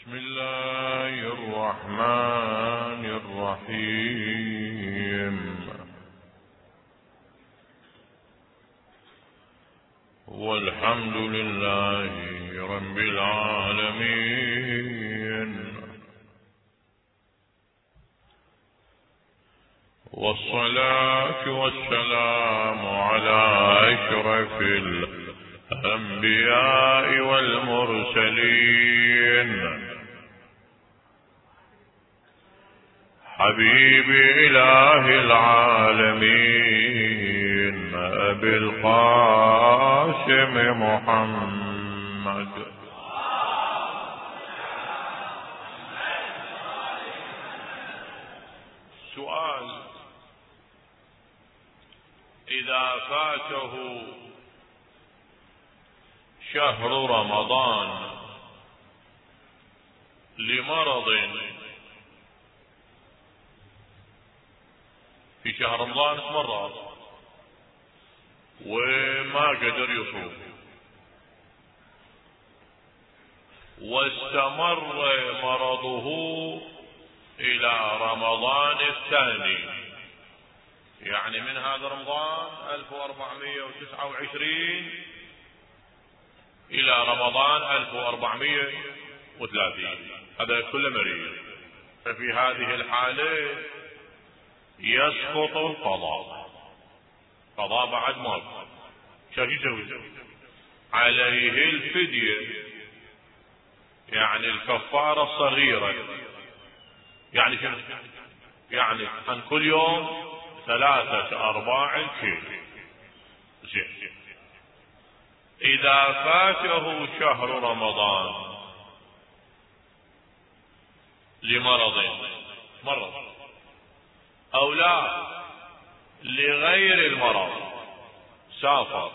بسم الله الرحمن الرحيم. والحمد لله رب العالمين، والصلاة والسلام على أشرف الأنبياء والمرسلين، حبيب إله العالمين أبي القاسم محمد. سؤال: إذا فاته شهر رمضان لمرض في شهر رمضان مرض وما قدر يصوم، واستمر مرضه إلى رمضان الثاني، يعني من هذا رمضان 1429 إلى رمضان 1430، هذا كله مريض. ففي هذه الحالة يسقط القضاء، قضاء بعد موت. شو يسوي؟ عليه الفدية، يعني الكفارة الصغيرة. يعني شنو؟ يعني عن كل يوم 3/4 كيلو. زين. إذا فاته شهر رمضان لمرض أو لا لغير المرض، سافر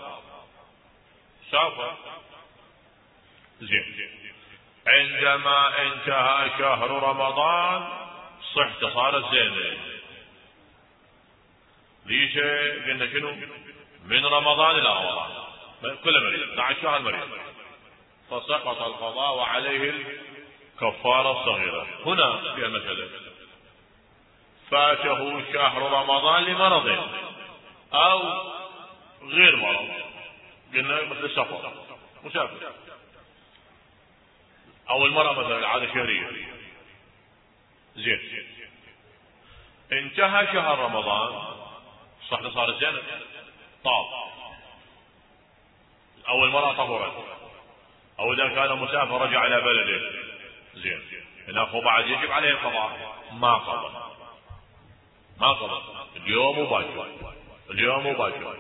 زين، عندما انتهى شهر رمضان صحته صارت زينة. ليش قلنا شنو؟ من رمضان إلى رمضان كل مريض 12 شهر مريض، فسقط القضاء وعليه الكفارة الصغيرة. هنا في مسألة: فاته شهر رمضان لمرض أو غير مرض، قلنا مثل السفر، مسافر، أو المرأة مثلا عادة شهرية. زين، انتهى شهر رمضان، صحته صارت زينة، طاب، أو المرأة طهرت، أو إذا كان مسافر رجع إلى بلده. زين، هناك بعد يجب عليه القضاء. ما قضى اليوم مباشر.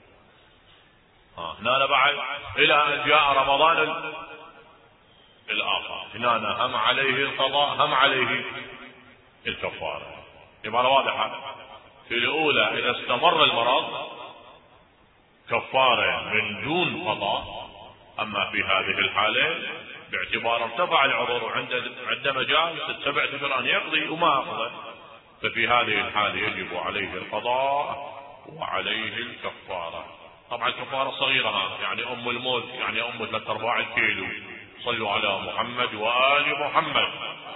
هنا بعد إلى أن جاء رمضان الآخر، هنا هم عليه القضاء هم عليه الكفارة. عبارة واضحة. في الأولى إذا استمر المرض كفارة من دون قضاء، أما في هذه الحالة باعتبار ارتفع العذر وعند مجال 7 أشهر أن يقضي وما أقضى، ففي هذه الحالة يجب عليه القضاء وعليه الكفارة. طبعا الكفارة صغيرة، يعني أم الموت، يعني أم 3/4 كيلو. صلوا على محمد وآل محمد.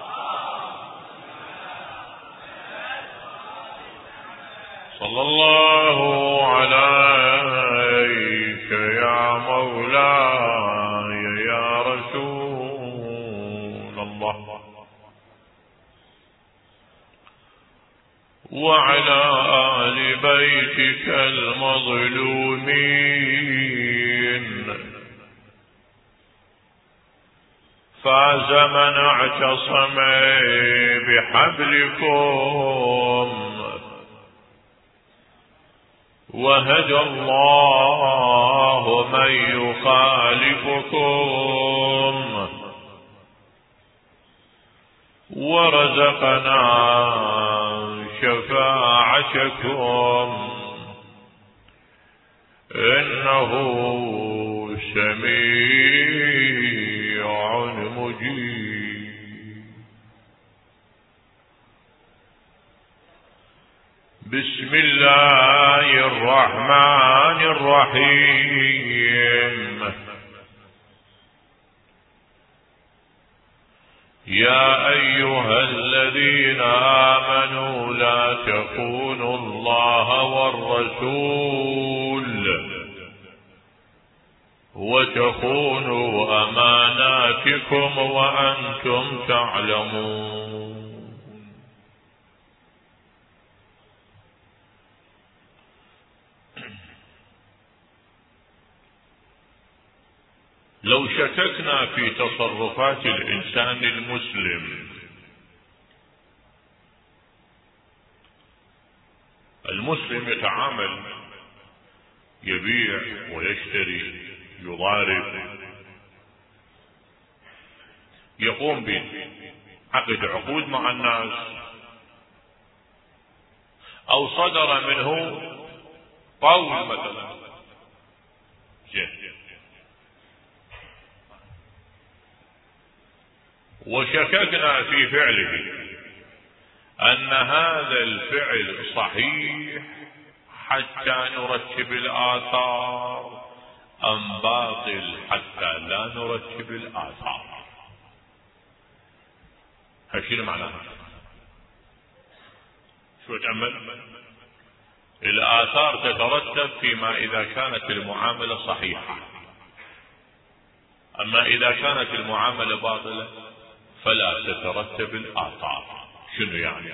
صلى الله عليك يا مولاي يا رسول الله، وعلى آل بيتك المظلومين. فاز من اعتصم بحبلكم، وهدى الله من يخالفكم، ورزقنا شفاعتكم، إنه سميع مجيب. بسم الله الرحمن الرحيم. يا أيها الذين آمنوا لا تخونوا الله والرسول وتخونوا أماناتكم وأنتم تعلمون. لو شككنا في تصرفات الإنسان المسلم يتعامل، يبيع ويشتري، يضارب، يقوم بعقد عقود مع الناس، او صدر منه قول مثلا وشككنا في فعله ان هذا الفعل صحيح حتى نرتب الآثار ام باطل حتى لا نرتب الآثار. هالشيء معناها شو تأمل؟ الآثار تترتب فيما إذا كانت المعاملة صحيحة، أما إذا كانت المعاملة باطلة فلا تترتب الآثار. شنو يعني؟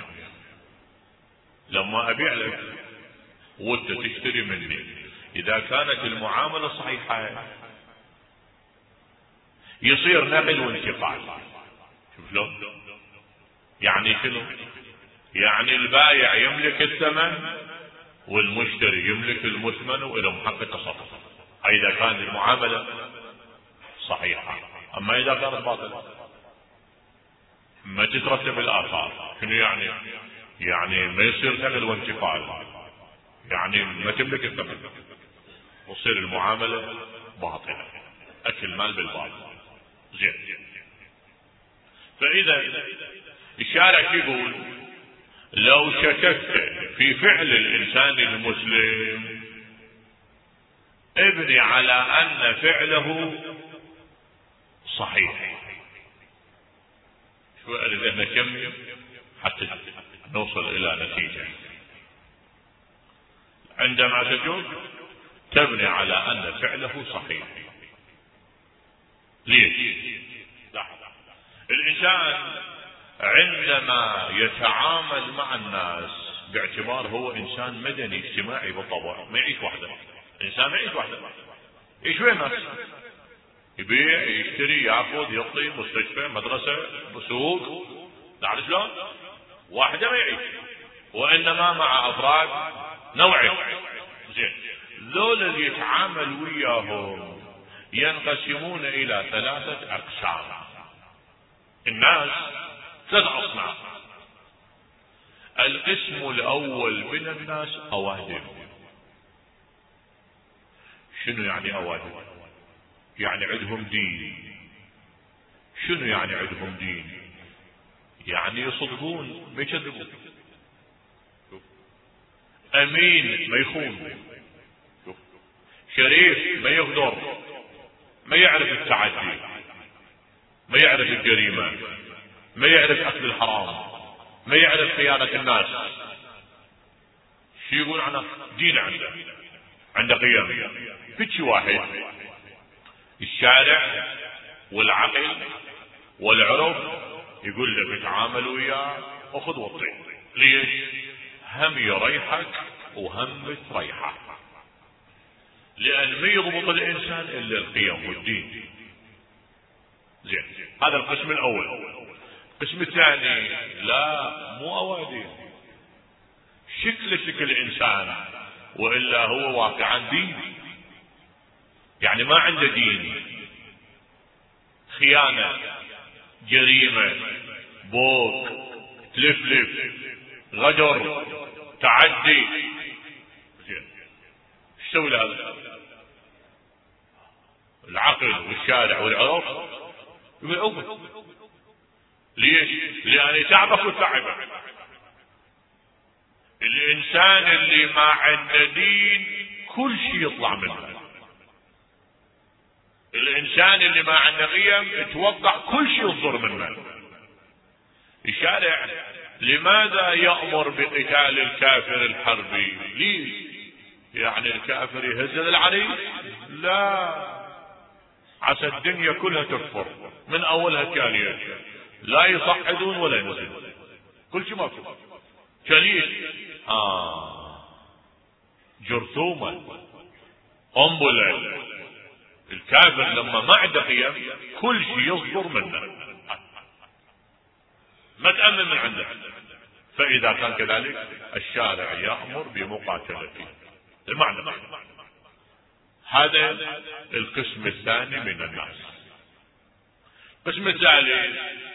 لما أبيع لك وانت تشتري مني، إذا كانت المعاملة صحيحة يصير نقل وانتقال. شوف لون يعني شنو؟ يعني البائع يملك الثمن والمشتري يملك المثمن وإلهم حق التصرف، إذا كانت المعاملة صحيحة. أما إذا كانت باطلة ما تترتب الآثار. شنو يعني؟ يعني ما يصير نقل وانتقال، يعني ما تملك الثمن وتصير المعاملة باطلة، أكل مال بالباطل. زين. فإذا الشارع يقول لو شككت في فعل الإنسان المسلم ابني على أن فعله صحيح. شو أريد نكمل حتى نوصل إلى نتيجة. عندما تجوز تبني على أن فعله صحيح. ليش؟ الإنسان عندما يتعامل مع الناس باعتبار هو إنسان مدني اجتماعي بالطبع، ما يعيش وحده. إنسان ما يعيش وحده، يعيش وين الناس؟ يبيع، يشتري، ياخذ، يعطي، مستشفى، مدرسة، سوق. تعرف شلون؟ واحدة ما يعيش، وإنما مع أفراد نوعين. زين. ذول اللي يتعامل وياهم ينقسمون إلى 3 أقسام. الناس 3 أصناف. القسم الأول من الناس أوادم. شنو يعني أوادم؟ يعني عندهم دين. شنو يعني عندهم دين؟ يعني يصدقون ما يكذبون، أمين ما يخون، شريف ما يغدر، ما يعرف التعدي، ما يعرف الجريمة، ما يعرف أكل الحرام، ما يعرف خيانة الناس. شو يقول عنه؟ دين عنده قيم. فيش واحد الشارع والعقل والعرف يقول لك اتعامل وياه وخذ وطي. ليش؟ هم يريحك وهم تريحه، لأن ما يضبط الإنسان إلا القيم والدين. زين. هذا القسم الأول. القسم الثاني لا، مو أوادم، شكل إنسان، وإلا هو واقعا دين، يعني ما عنده دين، خيانة، جريمة، بوق، تلفلف، غدر، تعدي. زين. ايش يسوي هذا؟ العقل والشارع والعرف يقول عقل. ليش؟ لأن يتعبك وتعبك. الإنسان اللي ما عنده دين كل شيء يطلع منه. الإنسان اللي ما عنده قيم يتوقع كل شيء يصدر منه. الشارع لماذا يأمر بقتال الكافر الحربي؟ ليش؟ يعني الكافر يهزل العريس؟ لا، عسى الدنيا كلها تكفر من اولها كالية، لا يصحدون ولا ينزلون، كل شيء ماكو. كليل جرثومة قنبلة، الكافر لما ما عنده قيم كل شيء يصدر منه، ما تأمن من عنده. فإذا كان كذلك الشارع يأمر بمقاتلته. المعنى هذا القسم الثاني من الناس. القسم الثالث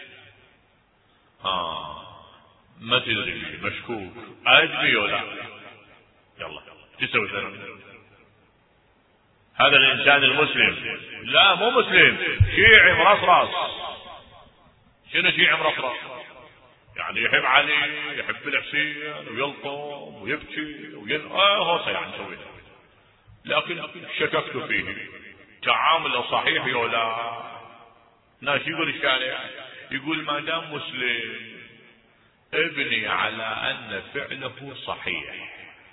ما تدري، مشكوك، أدري ولا يلا تسوي ذلك. هذا الإنسان المسلم، لا مو مسلم، شيعي مرصرص. شنو شيعي مرصرص؟ يعني يحب علي، يحب الحسين، ويلطم ويبكي هوسه يعني سويها. لكن شككت فيه تعامله صحيح ولا ناس. يقول الشارع، يقول ما دام مسلم ابني على ان فعله صحيح.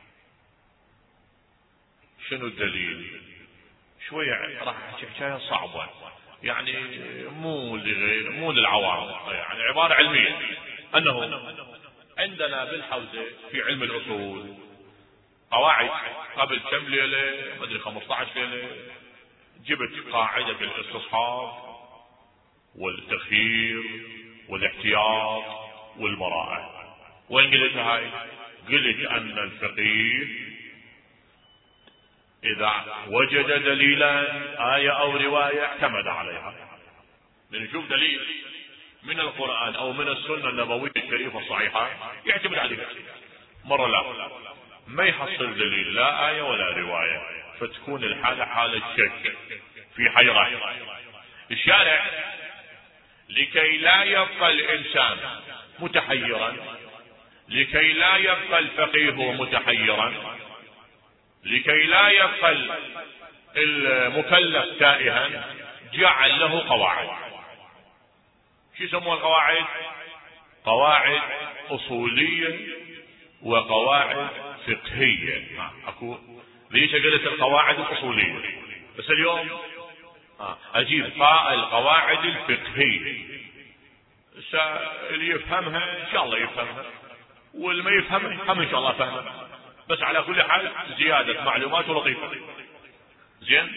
شنو الدليل؟ شوية راح حكاية صعبة يعني، مو للعوام، يعني عبارة علمية. انه عندنا بالحوزة في علم الاصول قواعد، قبل كم ليلة ما ادري 15 ليلة جبت قاعدة الاستصحاب والتخيير والاحتياط والبراءة. وين قلت هاي؟ قلت ان الفقيه اذا وجد دليلا آية او رواية اعتمد عليها. نشوف دليل من القرآن او من السنة النبوية الشريفة الصحيحة يعتمد عليها. مرة لا، ما يحصل دليل لا آية ولا رواية، فتكون الحالة حالة شك في حيرة. الشارع لكي لا يبقى الانسان متحيرا، لكي لا يبقى الفقيه متحيرا، لكي لا يبقى المكلف تائها، جعل له قواعد. شو يسموها القواعد؟ قواعد اصولية وقواعد فقهية. اكو ليش قلت القواعد الاصولية؟ بس اليوم اجيب القواعد الفقهية، اللي يفهمها ان شاء الله يفهمها، واللي ما يفهمها هم ان شاء الله فهمها. بس على كل حال زيادة معلومات لطيفة. زين،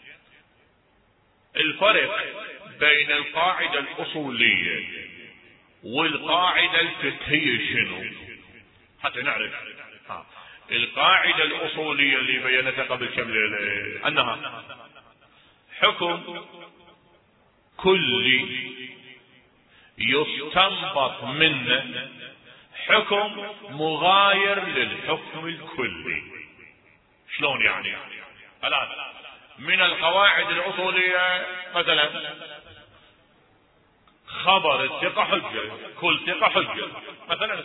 الفرق بين القاعدة الأصولية والقاعدة الفقهية شنو؟ حتى نعرف. القاعدة الأصولية اللي بينتها قبل كم ليلة أنها حكم كلي يستنبط منه حكم مغاير للحكم الكلي. شلون يعني؟ الآن من القواعد الأصولية مثلا خبر الثقة حجة، كل ثقة حجة مثلا،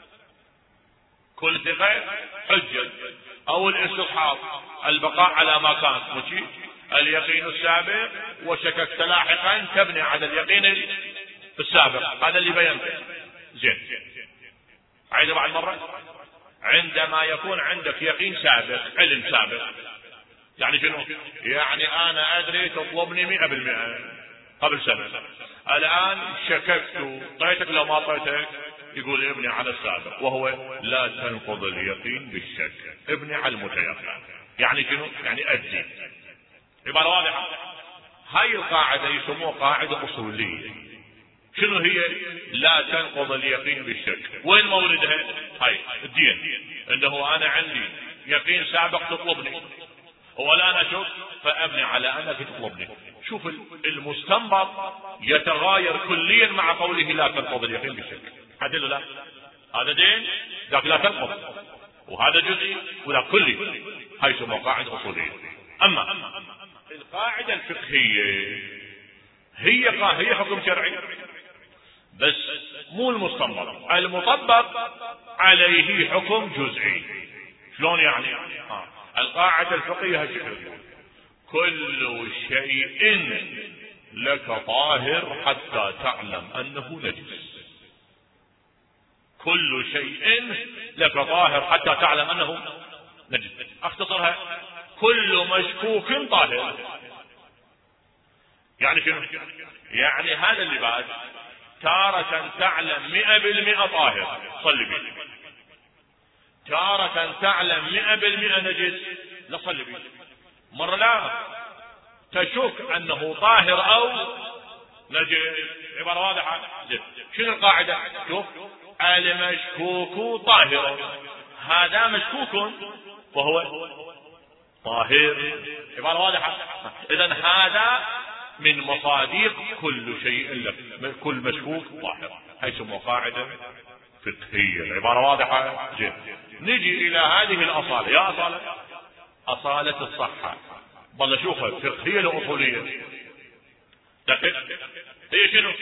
كل ثقة حجة. او الاستصحاب البقاء على ما كان، ماشي اليقين السابق وشككت لاحقا تبني على اليقين السابق، هذا اللي بينته. زين، عيد بعد مرة. عندما يكون عندك يقين سابق، علم سابق، يعني شنو؟ يعني انا ادري تطلبني 100% قبل سنة، الان شككت، طيتك لو ما طيتك، يقول ابني على السابق، وهو لا تنقض اليقين بالشك، ابني على المتيقن. يعني شنو؟ يعني ادي. عبارة واضحة. هاي القاعدة يسموها قاعدة اصولية. شنو هي؟ لا تنقض اليقين بالشك. وين موردها؟ هاي الدين، انه انا عندي يقين سابق تطلبني، والان اشك فابني على انك تطلبني. شوف المستنبط يتغاير كليا مع قوله لا تنقض اليقين بالشك. حتى لا، هذا دين ذاك لا تنقض، وهذا جزئي ولا كلي. هاي يسمى قاعدة اصولية. اما القاعدة الفقهية هي حكم شرعي، بس مو المستنبط، المطبق عليه حكم جزئي. شلون يعني؟ القاعدة الفقهية كل شيء لك طاهر حتى تعلم انه نجس. كل شيء لك طاهر حتى تعلم أنه نجس. اختصرها، كل مشكوك طاهر. يعني شنو؟ يعني هذا اللباس تارة تعلم 100% طاهر صلي به، تارة تعلم 100% نجس لا صلي به. مرة لا تشك أنه طاهر أو نجس. عبارة واضحة. شنو القاعدة؟ شوف، المشكوك طاهر، هذا مشكوك وهو طاهر. عبارة واضحة. إذن هذا من مصادق كل شيء لك، كل مشكوك طاهر. هي يسمى قاعدة فقهية. العبارة واضحة. جيد. نجي إلى هذه الأصالة. يا أصالة، أصالة الصحة. بل شوفها فقهية لأصولية. هي شنو؟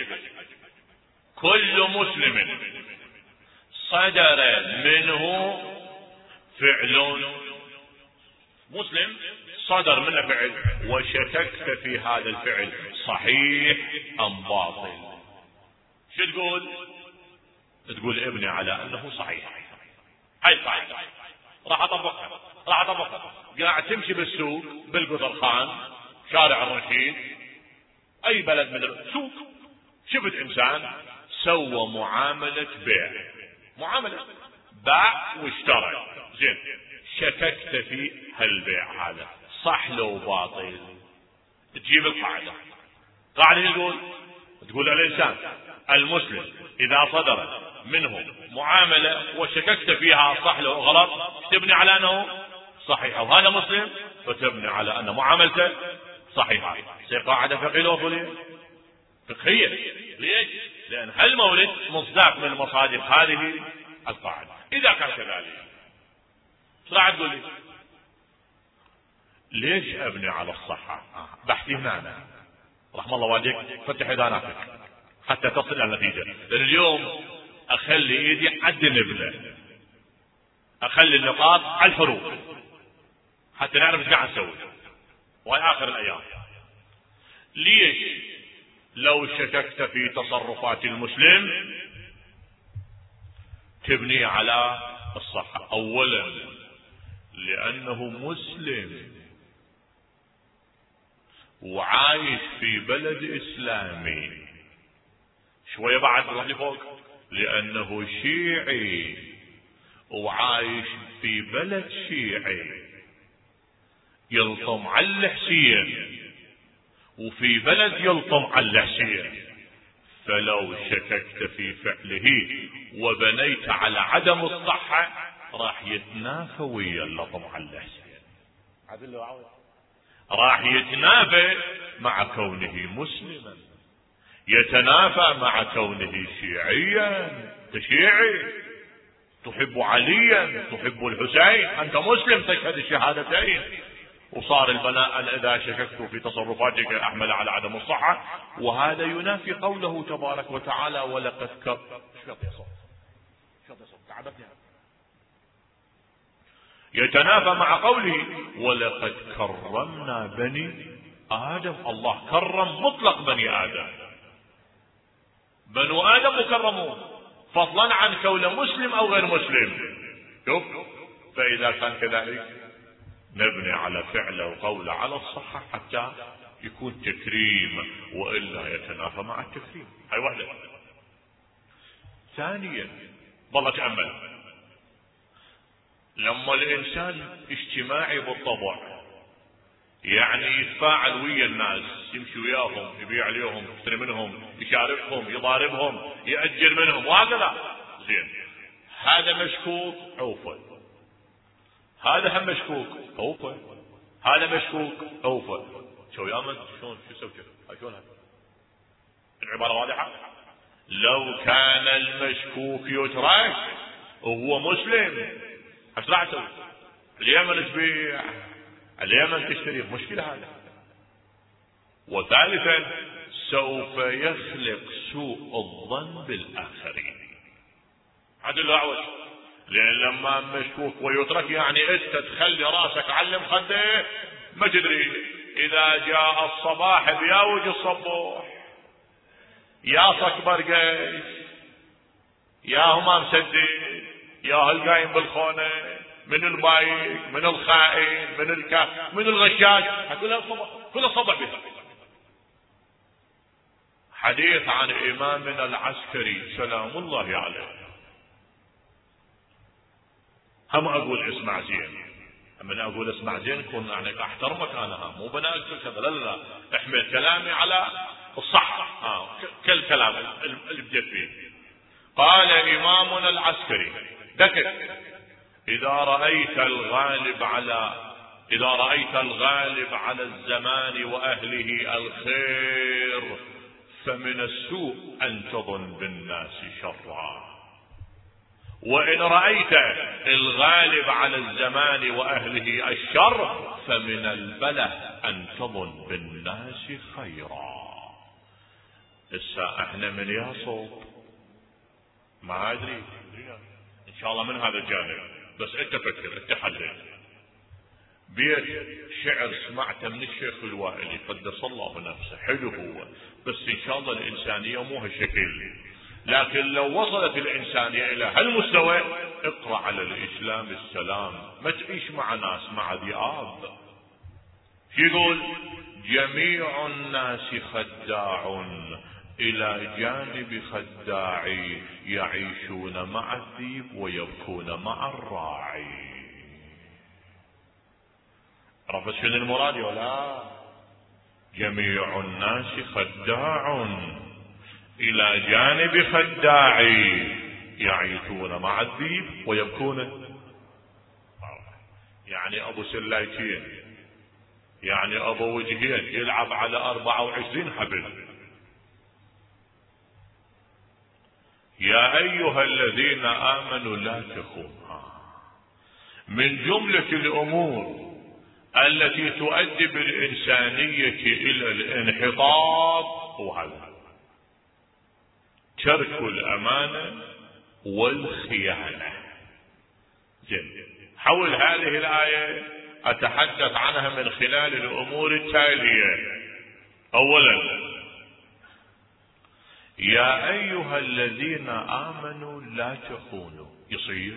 كل مسلم صدر منه فعل، مسلم صدر منه فعل وشككت في هذا الفعل صحيح أم باطل، شو تقول؟ تقول ابني على أنه صحيح. هاي القاعدة راح أطبقها. قاعد تمشي بالسوق بالقطرخان شارع الرشيد أي بلد من السوق، شفت إنسان سوى معاملة بيع، معاملة باع واشترى، زين، شككت في هالبيع هذا صح لو باطل. تجيب القاعدة. قاعدة تقول الإنسان المسلم إذا صدر منه معاملة وشككت فيها صح لو غلط، تبني على أنه صحيح، وهذا مسلم فتبني على أن معاملته صحيحة. هي قاعدة فقهية. ليش؟ لأن هالمولد مصداق من مصادق هذه القاعدة. إذا كان كذلك راح تقول لي ليش أبني على الصحة؟ بحثي هنا أنا رحم الله والديك، فتح إذاناتك حتى تصل إلى النتيجة. لأن اليوم أخلي إيدي عد النبلة، أخلي النقاط على الحروف حتى نعرف ايش قاعد نسوي، وهي آخر الأيام. ليش لو شككت في تصرفات المسلم تبني على الصحة؟ أولا لأنه مسلم وعايش في بلد إسلامي. شوية بعد نروح لفوق، لأنه شيعي وعايش في بلد شيعي يلطم على الحسين وفي بلد يلطم على الحسين، فلو شككت في فعله وبنيت على عدم الصحة راح يتنافى ويا اللطم على الحسين، راح يتنافى مع كونه مسلما، يتنافى مع كونه شيعيا. تشيعي تحب عليا تحب الحسين، انت مسلم تشهد الشهادتين، وصار البناء اذا شككت في تصرفاتك احمل على عدم الصحة، وهذا ينافي قوله تبارك وتعالى ولقد يتنافى مع قوله ولقد كرمنا بني آدم. الله كرم مطلق بني آدم، بنو آدم مكرمون فضلا عن كون مسلم أو غير مسلم. شوف، فإذا كان كذلك نبني على فعل وقول على الصحة حتى يكون تكريم، وإلا يتنافى مع التكريم. هاي واحدة. ثانيا والله تأمل، لما الإنسان اجتماعي بالطبع يعني يتفاعل ويا الناس، يمشي وياهم، يبيع عليهم، يشتري منهم، يشاركهم، يضاربهم، يأجر منهم وهكذا، زين، هذا مشكوك عوفة، هذا هم مشكوك عوفة، هذا مشكوك عوفة. شو يامن شلون شو يسوي كذا؟ شلون هذا؟ العبارة واضحة. لو كان المشكوك يترك وهو مسلم ايش راح تسوي؟ اليمن تبيع، اليمن تشتري، مشكلة هذا. وثالثا سوف يخلق سوء الظن بالآخرين. هذا الأعوج، لأن لما مشكوك ويترك يعني انت تخلي راسك علم خده، ما تدري إذا جاء الصباح بياوج الصبوح، يا صكبر قيس، يا همام سدد، يا القايم بالخونة، من البايك، من الخائن، من من الغشاش، كلها صبع بها. حديث عن إمامنا العسكري سلام الله عليه، هم أقول اسمع زين، من أقول اسمع زين كون يعني أحترمك أنا، مو بناقل كذا، لا لا لا، احمل كلامي على الصح، كل كلام اللي بديت فيه. قال إمامنا العسكري دكت: إذا رأيت الغالب على الزمان وأهله الخير فمن السوء أن تظن بالناس شرا، وإن رأيت الغالب على الزمان وأهله الشر فمن البله أن تظن بالناس خيرا. احنا من يصوب ما أدري، إن شاء الله من هذا الجانب، بس أنت فكر، أنت حلل. بيت شعر سمعته من الشيخ الوائلي قدس الله نفسه، حلو هو، بس إن شاء الله الإنسانية مو هالشكل، لكن لو وصلت الإنسانية إلى هالمستوى اقرأ على الإسلام السلام، ما تعيش مع ناس مع ذئاب. يقول: جميع الناس خداع إلى جانب خداعي، يعيشون مع الذيب ويبكون مع الراعي. عرفت شنو المراد ولا؟ جميع الناس خداع إلى جانب خداعي، يعيشون مع الذيب ويبكون. يعني أبو سلايتين، يعني أبو وجهين يلعب على 24 حبل. يا أيها الذين آمنوا لا تخونوا. من جملة الأمور التي تؤدي بالإنسانية إلى الانحطاط هو هذا: ترك الأمانة والخيانة. جميل. حول هذه الآية أتحدث عنها من خلال الأمور التالية. أولا: يا أيها الذين آمنوا لا تخونوا. يصير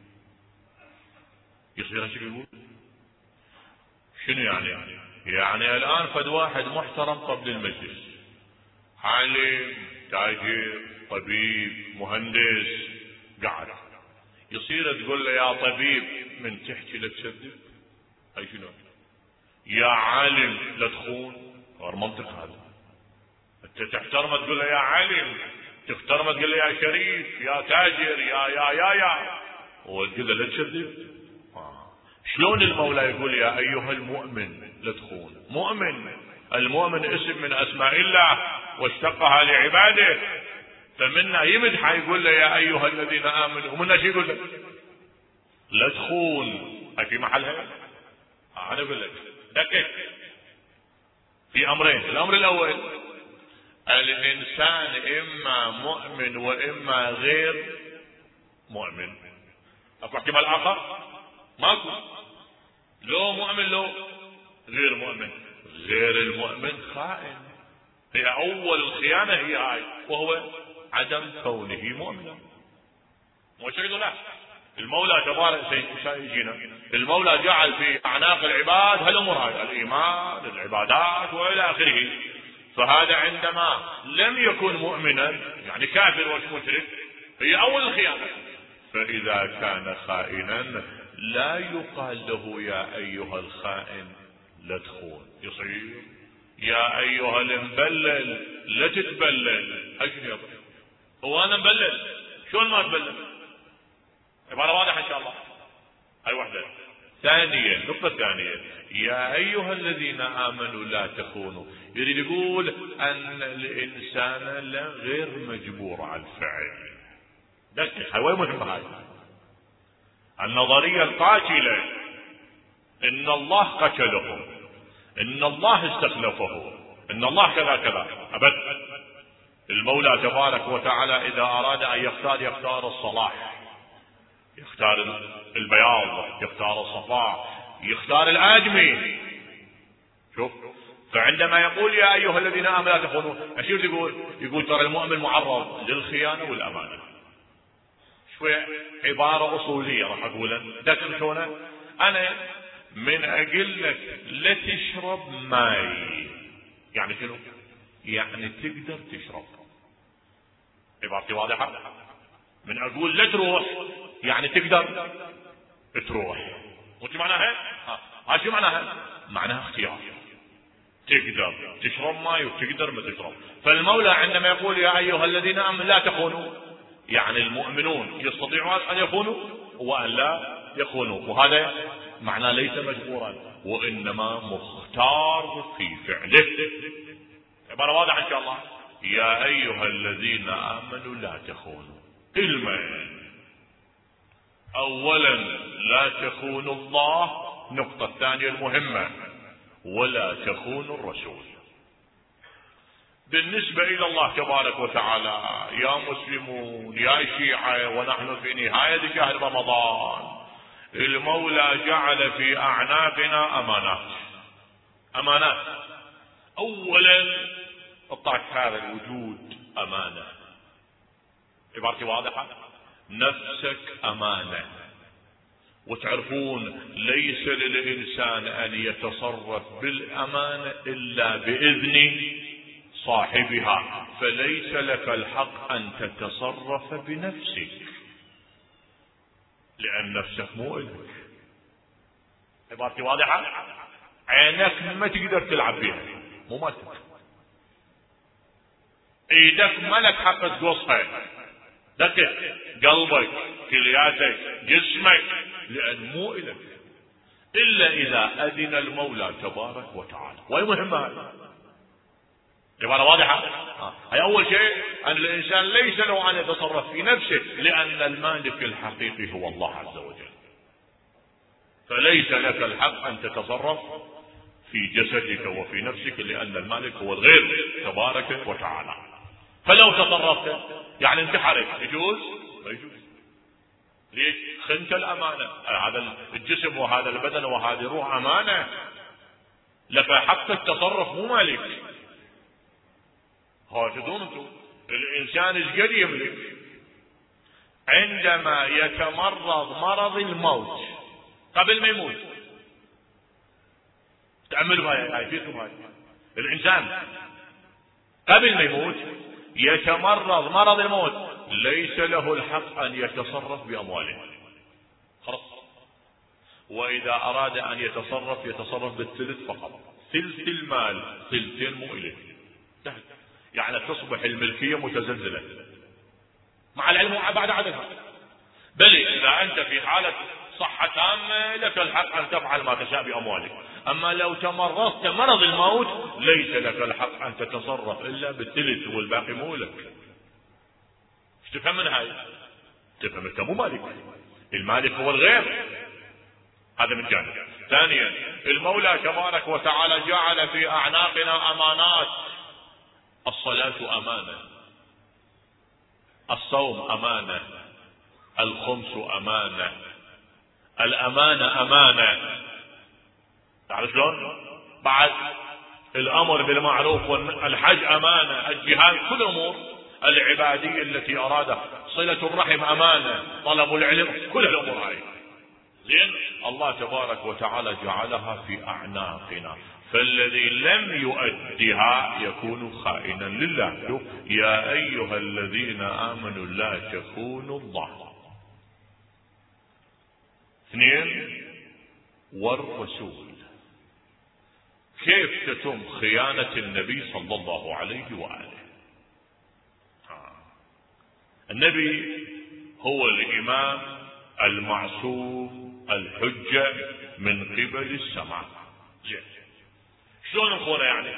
هالشيء يقول شنو يعني الآن فد واحد محترم قبل المجلس، عالم، تاجر، طبيب، مهندس، قاعد، يصير تقول له يا طبيب من تحكي لا تكذب؟ هاي شنو؟ يا عالم لا تخون؟ غير منطق هذا. انت تحترمه تقول له يا عالم، تحترمه تقول له يا شريف، يا تاجر، يا وتقول له لا تكذب. شلون المولى يقول يا ايها المؤمن لا تخون؟ مؤمن، المؤمن اسم من اسماء الله واشتقها لعباده، فمنا يمدح يقول له يا ايها الذين امنوا، ومنا شي يقول له لا تخون. هاي في محلها؟ انا اقول لك دقيق في امرين. الامر الاول: الانسان اما مؤمن واما غير مؤمن. اكو احتمال اخر؟ ماكو. لو مؤمن لو غير مؤمن. غير المؤمن خائن. هي اول الخيانة هي هاي، وهو عدم كونه مؤمنا. وشهدوا لا، المولى تبارك يجينا، المولى جعل في اعناق العباد هالامور هاي: الايمان، العبادات والى اخره. فهذا عندما لم يكن مؤمنا يعني كافر ومشرك، هي اول الخيانة. فاذا كان خائنا لا يقال له يا ايها الخائن لا تخون. يصير يا ايها المبلل لا تتبلل. هاي شنو يقول؟ هو انا مبلل؟ شلون ما اتبلل؟ عبارة واضحة ان شاء الله. هاي واحدة. ثانيا، النقطة الثانية: يا ايها الذين امنوا لا تخونوا. يريد يقول ان الانسان غير مجبور على الفعل. دقيق، هاي وين مهمة هاي؟ النظرية القاتلة ان الله قتله، ان الله استخلفه، ان الله كذا كذا، ابد. المولى تبارك وتعالى اذا اراد ان يختار الصلاح، يختار البياض، يختار الصفاء، يختار الادمي. شوف، فعندما يقول يا ايها الذين امنوا لا تخونوا، ايش يقول؟ يقول ترى المؤمن معرض للخيانة والامانة. شوية عبارة أصولية راح أقولها ذكر شلون. أنا من أقول لك لا تشرب ماي، يعني شنو؟ يعني تقدر تشرب. عبارتي واضحة؟ من أقول لا تروح يعني تقدر تروح. وش معناها؟ ها شو معناها؟ معناها اختيار، تقدر تشرب ماي وتقدر ما تشرب. فالمولى عندما يقول يا أيها الذين آمنوا لا تخونوا، يعني المؤمنون يستطيعون أن يخونوا وأن لا يخونوا، وهذا معناه ليس مجبورا وإنما مختار في فعله. عبارة واضحة إن شاء الله. يا أيها الذين آمنوا لا تخونوا. علما أولا لا تخونوا الله، النقطة الثانية المهمة ولا تخونوا الرسول. بالنسبة إلى الله تبارك وتعالى يا مسلمون يا شيعة ونحن في نهاية شهر رمضان، المولى جعل في أعناقنا أمانات. أولا اطاعت هذا الوجود أمانة. عبارتي واضحة؟ نفسك أمانة. وتعرفون ليس للإنسان أن يتصرف بالأمانة إلا بإذن صاحبها، فليس لك الحق أن تتصرف بنفسك لأن نفسك مو إلك. عبارتي واضحة؟ عينك ما تقدر تلعب بها، مو مالتك. ايدك ما لك حق تقصها، دقك قلبك كلياتك جسمك لأن مو إلك إلا إذا أذن المولى تبارك وتعالى. وهي مهمة هذه. عبارة واضحة؟ هي أول شيء أن الإنسان ليس له أن يتصرف في نفسه لأن المالك الحقيقي هو الله عز وجل، فليس لك الحق أن تتصرف في جسدك وفي نفسك لأن المالك هو الغير تبارك وتعالى. فلو تصرفت يعني انتحرت، يجوز؟ ما يجوز. ليش؟ خنت الأمانة. هذا الجسم وهذا البدن وهذه الروح أمانة، لك حق التصرف مو مالك. هاجدون انتم الإنسان ايش قد يملك عندما يتمرض مرض الموت قبل ما يموت. تأملوا هاي فيكم هاي. الإنسان قبل ما يموت يتمرض مرض الموت، ليس له الحق أن يتصرف بأمواله خلاص. وإذا أراد أن يتصرف بالثلث فقط، ثلث المال، ثلثين مو إليه. يعني تصبح الملكية متزلزلة مع العلم بعد عددها. بل إذا أنت في حالة صحة تامة لك الحق أن تفعل ما تشاء بأموالك. أما لو تمرضت مرض الموت ليس لك الحق أن تتصرف إلا بالثلث والباقي مو لك. ايش تفهم من هاي؟ تفهم أنت مو مالك، المالك هو الغير. هذا من جانب. ثانيا المولى تبارك وتعالى جعل في أعناقنا أمانات. الصلاة أمانة، الصوم أمانة، الخمس أمانة، الأمانة أمانة. تعرف شلون؟ بعد الأمر بالمعروف والحج أمانة، الجهاد، كل الأمور العبادية التي أرادها، صلة الرحم أمانة، طلب العلم، كل الأمور هاي زين الله تبارك وتعالى جعلها في أعناقنا. فالذي لم يؤدها يكون خائنا لله. يا أيها الذين آمنوا لا تخونوا الله. اثنين والرسول. كيف تتم خيانة النبي صلى الله عليه وآله؟ النبي هو الإمام المعصوم الحجة من قبل السماء. شلون نخونه يعني؟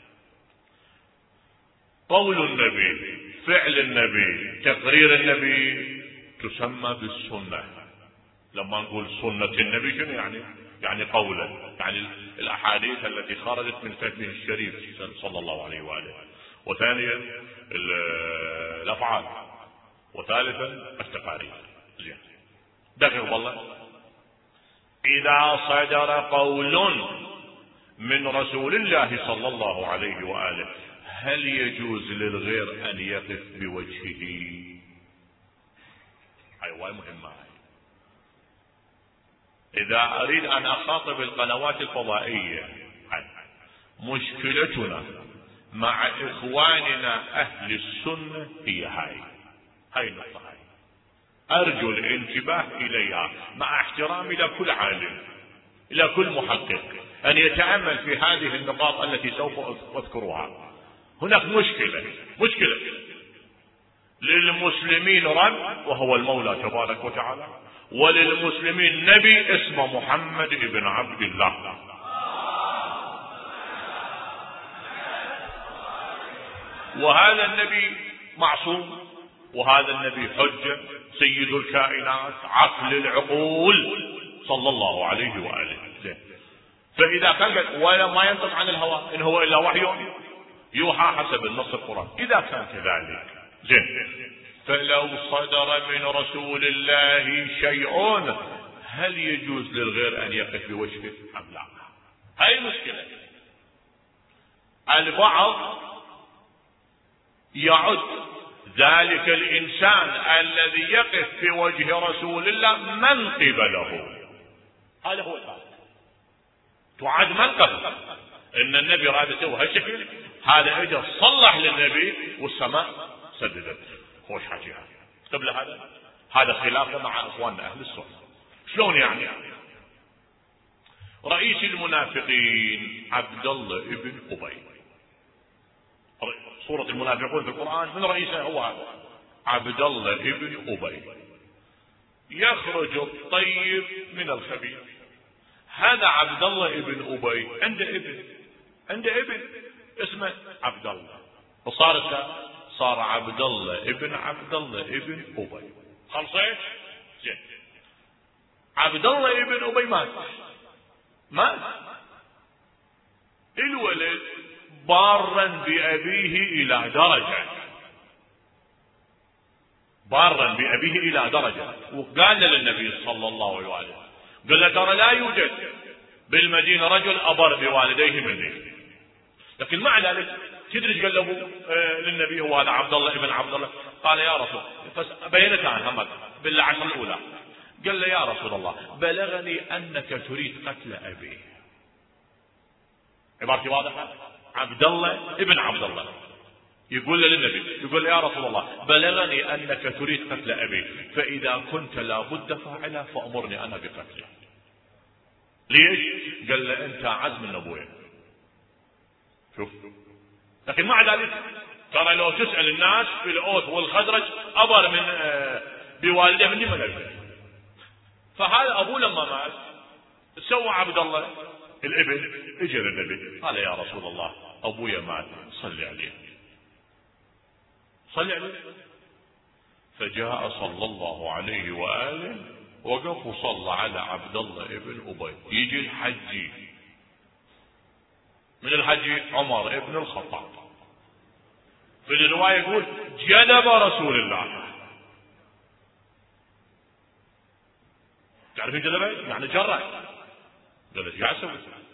قول النبي، فعل النبي، تقرير النبي تسمى بالسنة. لما نقول سنة النبي شنو يعني؟ يعني قولا، يعني الأحاديث التي خرجت من فمه الشريف صلى الله عليه وآله. وثانيا الأفعال، وثالثا التقارير. زين دقيق والله. إذا صدر قول من رسول الله صلى الله عليه وآله هل يجوز للغير أن يقف بوجهه؟ هاي هاي مهمة. إذا أريد أن أخاطب القنوات الفضائية، مشكلتنا مع إخواننا أهل السنة هي هاي النقطة. أرجو الانتباه إليها مع احترامي إلى كل عالم، إلى كل محقق، أن يتأمل في هذه النقاط التي سوف أذكرها. هناك مشكلة للمسلمين رب وهو المولى تبارك وتعالى، وللمسلمين نبي اسمه محمد بن عبد الله. وهذا النبي معصوم، وهذا النبي حجة، سيد الكائنات، عقل العقول، صلى الله عليه وآله. فإذا كان ولا ما ينطق عن الهوى إن هو إلا وحي يوحى حسب النص القرآن، إذا كان كذلك فلو صدر من رسول الله شيء هل يجوز للغير أن يقف بوجهه أم لا؟ هاي المشكلة. البعض يعد ذلك الإنسان الذي يقف في وجه رسول الله منقب له. هذا هو الفرق. تعد منقب إن النبي راد يسوي هالشكل، هذا اجى صلح للنبي والسماء سددت. خوش حكي قبل هذا خلافه مع اخواننا اهل السنه. شلون يعني؟ رئيس المنافقين عبد الله ابن ابي، سورة المنافقون في القرآن من رئيسه هو هذا عبد الله ابن ابي. يخرج الطيب من الخبيث. هذا عبد الله ابن ابي عنده ابن اسمه عبد الله، صار عبد الله ابن ابن ابي. خلصت؟ زين. عبد الله ابن ابي مات. الولد بارا بأبيه إلى درجة، وقال للنبي صلى الله عليه وسلم، قال له ترى لا يوجد بالمدينة رجل أبر بوالديه مني. لكن مع ذلك تدري قال له للنبي هو هذا عبد الله ابن عبد الله. قال يا رسول، بينتان هم بالعشر الأولى، قال له يا رسول الله بلغني أنك تريد قتل أبي. عبارتي واضحة؟ عبد الله ابن عبد الله يقول للنبي، يقول يا رسول الله بلغني أنك تريد قتل أبي، فإذا كنت لابد فاعلا فأمرني أنا بقتله. ليش؟ قال له أنت أعز من أبويا. شوف. لكن مع ذلك ترى لو تسأل الناس في الأوس والخزرج أبر من بوالده من الابن. فهذا أبوه لما مات سوى عبد الله الابن، اجى للنبي قال يا رسول الله أبويا مات، صلي عليه. فجاء صلى الله عليه وآله وقف وصلى على عبد الله ابن أبي. يجي الحجي من الحجي عمر ابن الخطاب، في الرواية يقول جلب رسول الله. تعرفين جلبه؟ يعني جرى. قال ايش قاعد تسوي؟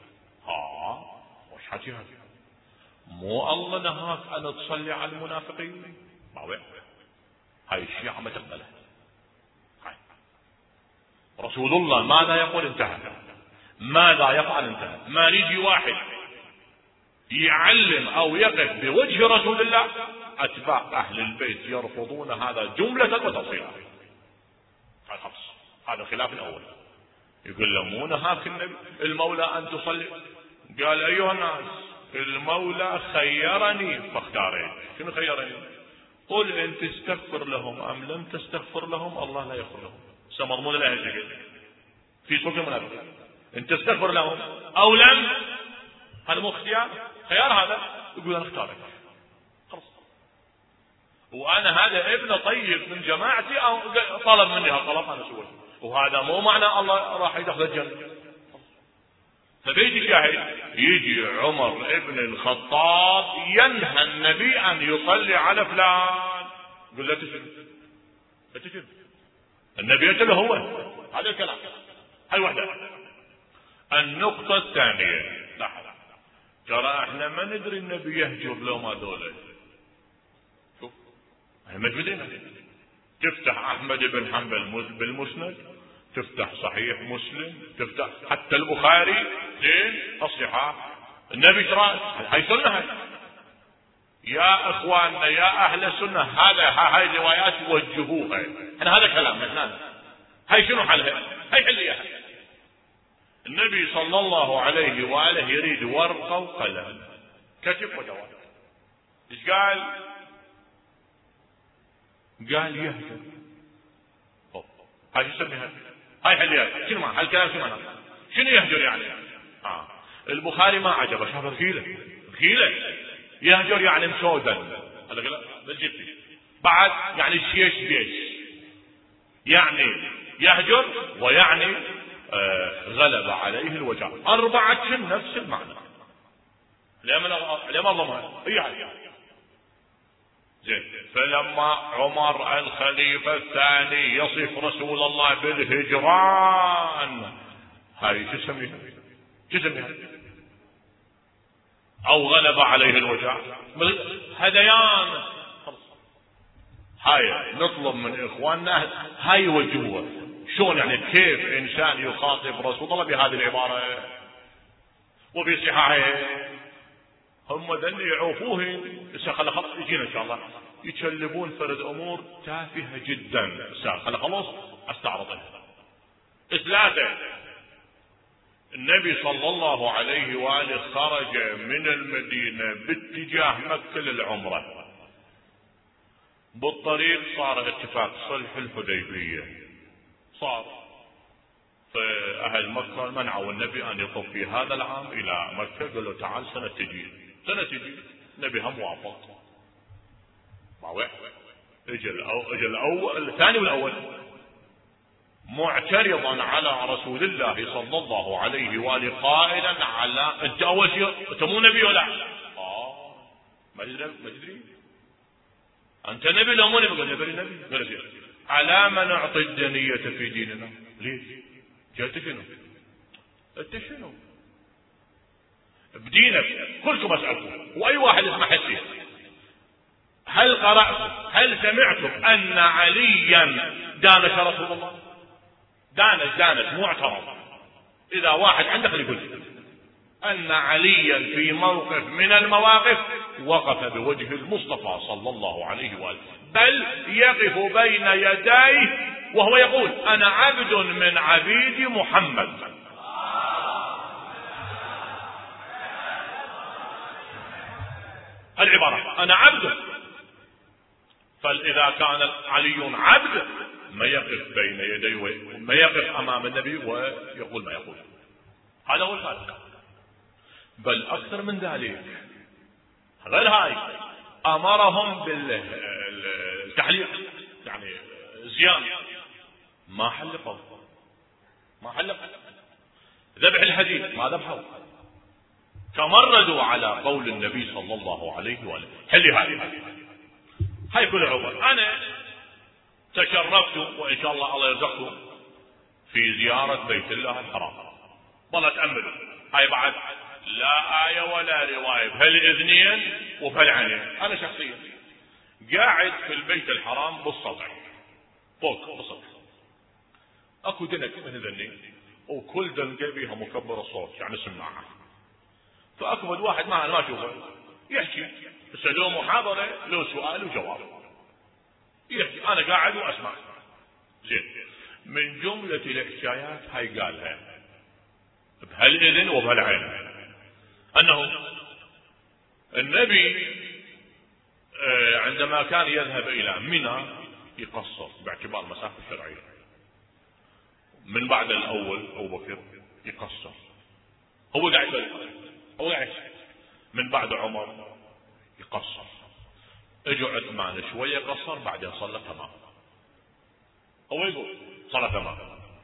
وش حكي هذا؟ مو الله نهاك ان تصلي على المنافقين؟ هاي الشيعة ما تقبلها. رسول الله ماذا يقول؟ انتهى. ماذا يفعل؟ انتهى. ما يجي واحد يعلم او يقف بوجه رسول الله، اتباع اهل البيت يرفضون هذا جملة وتفصيلا. هذا الخلاف الاول. يقول له مو نهاك النبي المولى ان تصلي؟ قال ايها الناس المولى خيرني فاختاريت. شنو خيرني؟ قل ان تستغفر لهم ام لم تستغفر لهم الله لا يغفر لهم. مضمون الايه في سوره المنافقين، ان تستغفر لهم او لم، هذا مو اختيار، خيار. هذا يقول انا اختارك خلاص، وانا هذا ابن طيب من جماعتي او طلب مني هالطلب انا سويته، وهذا مو معنى الله راح يدخل الجنه. فبيجي شاهد، يجي عمر ابن الخطاب ينهى النبي ان يصلي على فلان، يقول لا تجد النبي يجل هو هذا الكلام. هاي واحدة. النقطة الثانية، ترى احنا ما ندري النبي يهجر لهم هذول. شوف احنا موجودين، تفتح أحمد بن حنبل بالمسند، تفتح صحيح مسلم، تفتح حتى البخاري، زين الصحاح، النبي ترى هاي سنة. يا اخواننا يا اهل السنة، هاي الروايات وجهوها، احنا هذا كلامنا احنا. هاي شنو حلها؟ هاي حليها. النبي صلى الله عليه وآله يريد ورقة وقلم، كتب وجواب. ايش قال؟ قال يهجر. هاي شو يسميها؟ هاي حليها. شنو معنى هالكلام؟ شنو معنى؟ شنو يهجر يعني؟ البخاري ما عجبه، شافه ثقيلة. يهجر يعني مسودا، هذا لا بالجدي. بعد يعني شيش بيش، يعني يهجر ويعني غلب عليه الوجع. 4 نفس المعنى. لما الله هي هاي. زين. فلما عمر الخليفة الثاني يصف رسول الله بالهجران، هاي شو تسميها؟ او غلب عليه الوجع، هذيان. هاي نطلب من اخواننا هاي يوجهوها. شلون يعني؟ كيف انسان يخاطب رسول الله بهذه العبارة وفي صحاحه؟ هم ذا اللي يعوفوه خلق يجينا ان شاء الله يتشلبون فرد امور تافهة جدا. خلاص استعرضها. 3. النبي صلى الله عليه وآله خرج من المدينة باتجاه مكة للعمرة. بالطريق صار اتفاق صلح الحديبية، صار فأهل مكة منعوا النبي أن يطوف في هذا العام إلى مكة. قال له تعال سنة تجي. النبي هم وافق. اجى الأول الثاني والأول معترضا على رسول الله صلى الله عليه وآله قائلا على انت اول شيء انت مو نبي ولا ما تدري انت نبي لو مو نبي؟ قال نبي. على ما نعطي الدنية في ديننا؟ ليش جاءت شنو بدينك؟ كلكم اسألكم واي واحد اسمع حسين، هل قرأتم هل سمعتم ان عليا دانش رسول الله؟ دانش مو اعترض. اذا واحد عندك يقول ان عليا في موقف من المواقف وقف بوجه المصطفى صلى الله عليه وآله، بل يقف بين يديه وهو يقول انا عبد من عبيد محمد. العبارة انا عبد. فاذا كان علي عبد ما يقف بين يديه، ما يقف امام النبي ويقول ما يقول. هذا هو الفارق. بل اكثر من ذلك، غير هاي امرهم بالتحليق، يعني زيان. ما حلقوا ذبح الهدي ما ذبحوا. تمردوا على قول النبي صلى الله عليه وآله. حلي هاي كل عمر. انا تشرفت وان شاء الله يرزقكم في زيارة بيت الله الحرام. والله تأملوا هاي بعد لا آية ولا رواية بهالاذنين وبهالعينين. انا شخصيا قاعد في البيت الحرام بالسطح فوق بالسطح، اكو دنك من ذني وكل دنقة بيها مكبر الصوت يعني سماعة. فاكبر واحد معه انا ما اشوفه يحكي، بس له محاضرة له سؤال وجواب يحكي، انا قاعد واسمع. زين. من جملة الحكايات هاي قالها بهالاذن وبهالعين انه النبي عندما كان يذهب الى منى يقصر باعتبار مسافة شرعية. من بعد الاول ابو بكر يقصر، هو قاعد من بعد عمر يقصر، اجوا عثمان شوية قصر بعدين صلى تمام. هو يقول صلى تمام،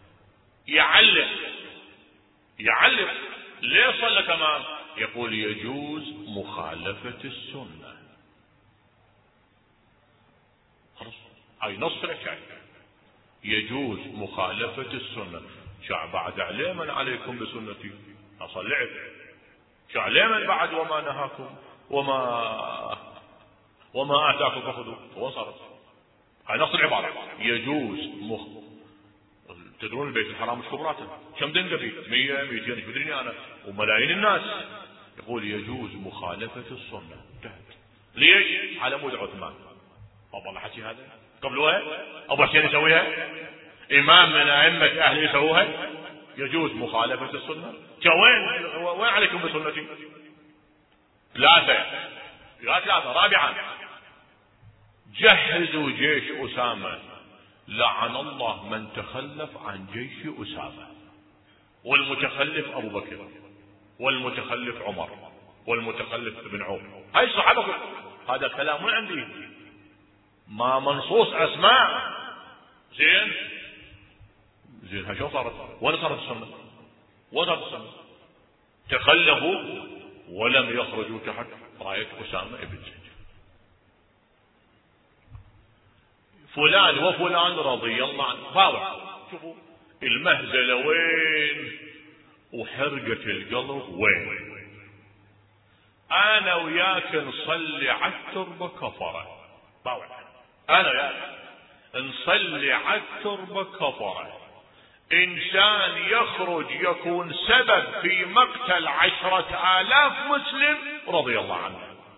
يعلق ليه صلى تمام؟ يقول يجوز مخالفة السنة. خلاص هاي نص ركعة يجوز مخالفة السنة. شع بعد عليما عليكم بسنتي أصلعت، شع عليما بعد وما نهاكم وما آتاكم فخذوا وصرف. هاي نص العبارة. يجوز تدرون البيت الحرام مش كبراته كم دنقة فيه؟ 100 200 ايش بدريني انا وملايين الناس. يقول يجوز مخالفة السنة. ليش؟ على مود عثمان. والله حكي هذا قبلوها ابو حسين يسويها، امام من ائمة اهل يسووها. يجوز مخالفة السنة. وين عليكم بسنتي؟ ثلاثة. رابعا جهزوا جيش أسامة. لعن الله من تخلف عن جيش أسامة. والمتخلف أبو بكر، والمتخلف عمر، والمتخلف ابن عوف. هاي الصحابة. هذا كلام من عندي، ما منصوص أسماء. زين شو صارت؟ وين صارت السنة؟ تخلفوا ولم يخرجوا تحت راية أسامة ابن زيد. فلان وفلان رضي الله عنه. باوع شوفوا المهزلة وين وحرقة القلب وين. انا وياك نصلي على التربة كفرة. باوع انا وياك نصلي على التربة كفرة. انسان يخرج يكون سبب في مقتل 10,000 مسلم رضي الله عنه.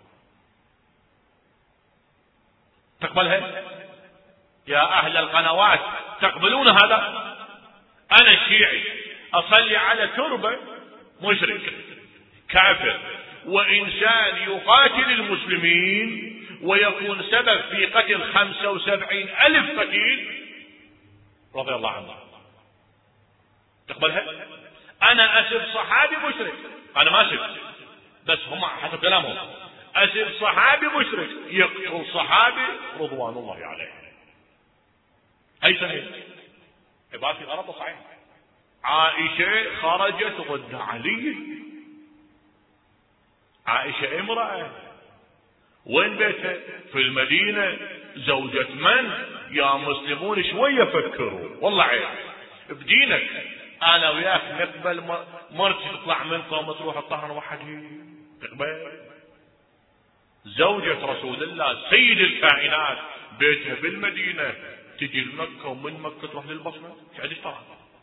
تقبلها يا اهل القنوات؟ تقبلون هذا؟ انا الشيعي اصلي على تربة مشرك كافر، وانسان يقاتل المسلمين ويكون سبب في قتل 75,000 قتيل رضي الله عنه. تقبلها؟ انا اسب صحابي مشرك، انا ما اسب بس هم حسب كلامهم، اسب صحابي مشرك يقتل صحابي رضوان الله عليه. اي صحيح؟ عبارتي غلط صحيح. عائشة خرجت ضد علي. عائشة امرأة وين بيتها؟ في المدينة. زوجة من؟ يا مسلمون شوية فكروا والله عيب بدينك. انا وياك نقبل مرتي تطلع منكم تروح الطهر وحدي؟ تقبل؟ زوجة رسول الله سيد الكائنات بيتها بالمدينة تجي لمكة ومن مكة تروح للبصرة؟ ايش عاد يشتغل؟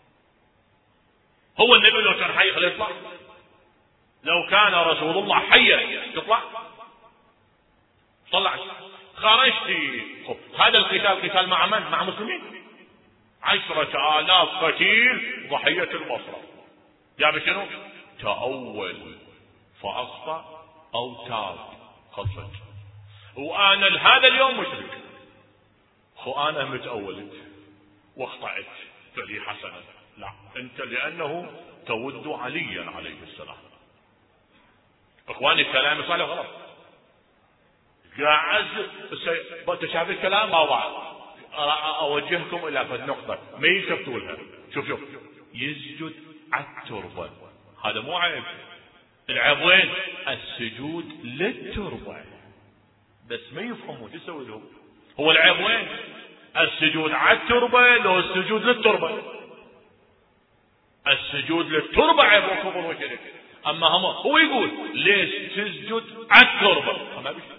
هو النبي لو كان حي خليه يطلع؟ لو كان رسول الله حيا تطلع؟ طلع خرجتي. هذا القتال قتال مع من؟ مع مسلمين. 10,000 قتيل ضحية البصرة. جاب شنو؟ تأول فأخطأ أو تاب خلصت. وأنا هذا اليوم مشرك. أنا متأولت واخطأت فلي حسنة. لا أنت لأنه تود عليا عليه السلام. إخواني كلامي صالح غلط. قاعد تشابه الكلام مع بعض. اوجهكم الى فد نقطة ما يلتفتوا لها. شوف يسجد على التربة، هذا مو عيب. العيب وين؟ السجود للتربة. بس ما يفهموا شو يسوي لهم. هو العيب وين؟ السجود على التربة لو السجود للتربة؟ السجود للتربة عيب وكفر وشرك. اما هو يقول ليش تسجد على التربة؟ ما بيش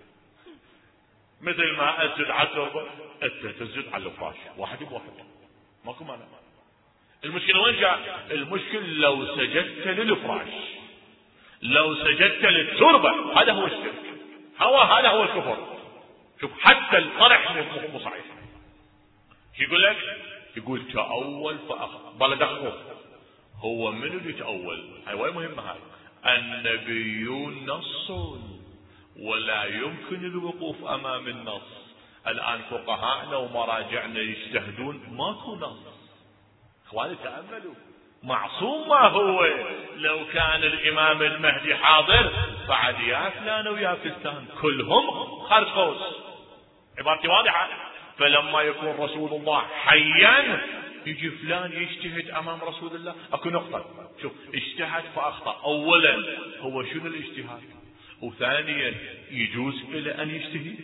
مثل ما اسجد على التربة انت تسجد على الفراش، واحد بواحد ماكو مانع. المشكلة وين جاء؟ المشكلة لو سجدت للفراش، لو سجدت للتربة هذا هو الشرك، هذا هو الكفر. شوف حتى الطرح مو صحيح. يقول لك؟ يقول تأول فأخذ بلا دخل. هو من اللي تأول؟ هاي وين مهمة هاي. النبيون نصون ولا يمكن الوقوف امام النص. الان فقهاءنا ومراجعنا يجتهدون ماكو نص. اخواني تأملوا، معصوم ما هو. لو كان الامام المهدي حاضر بعد يا فلان ويا فلان كلهم خارج قوس. عبارتي واضحة. فلما يكون رسول الله حيا يجي فلان يجتهد امام رسول الله. اكو نقطة. شوف اجتهد فاخطأ. اولا هو شنو الاجتهاد؟ وثانيا يجوز له ان يجتهد؟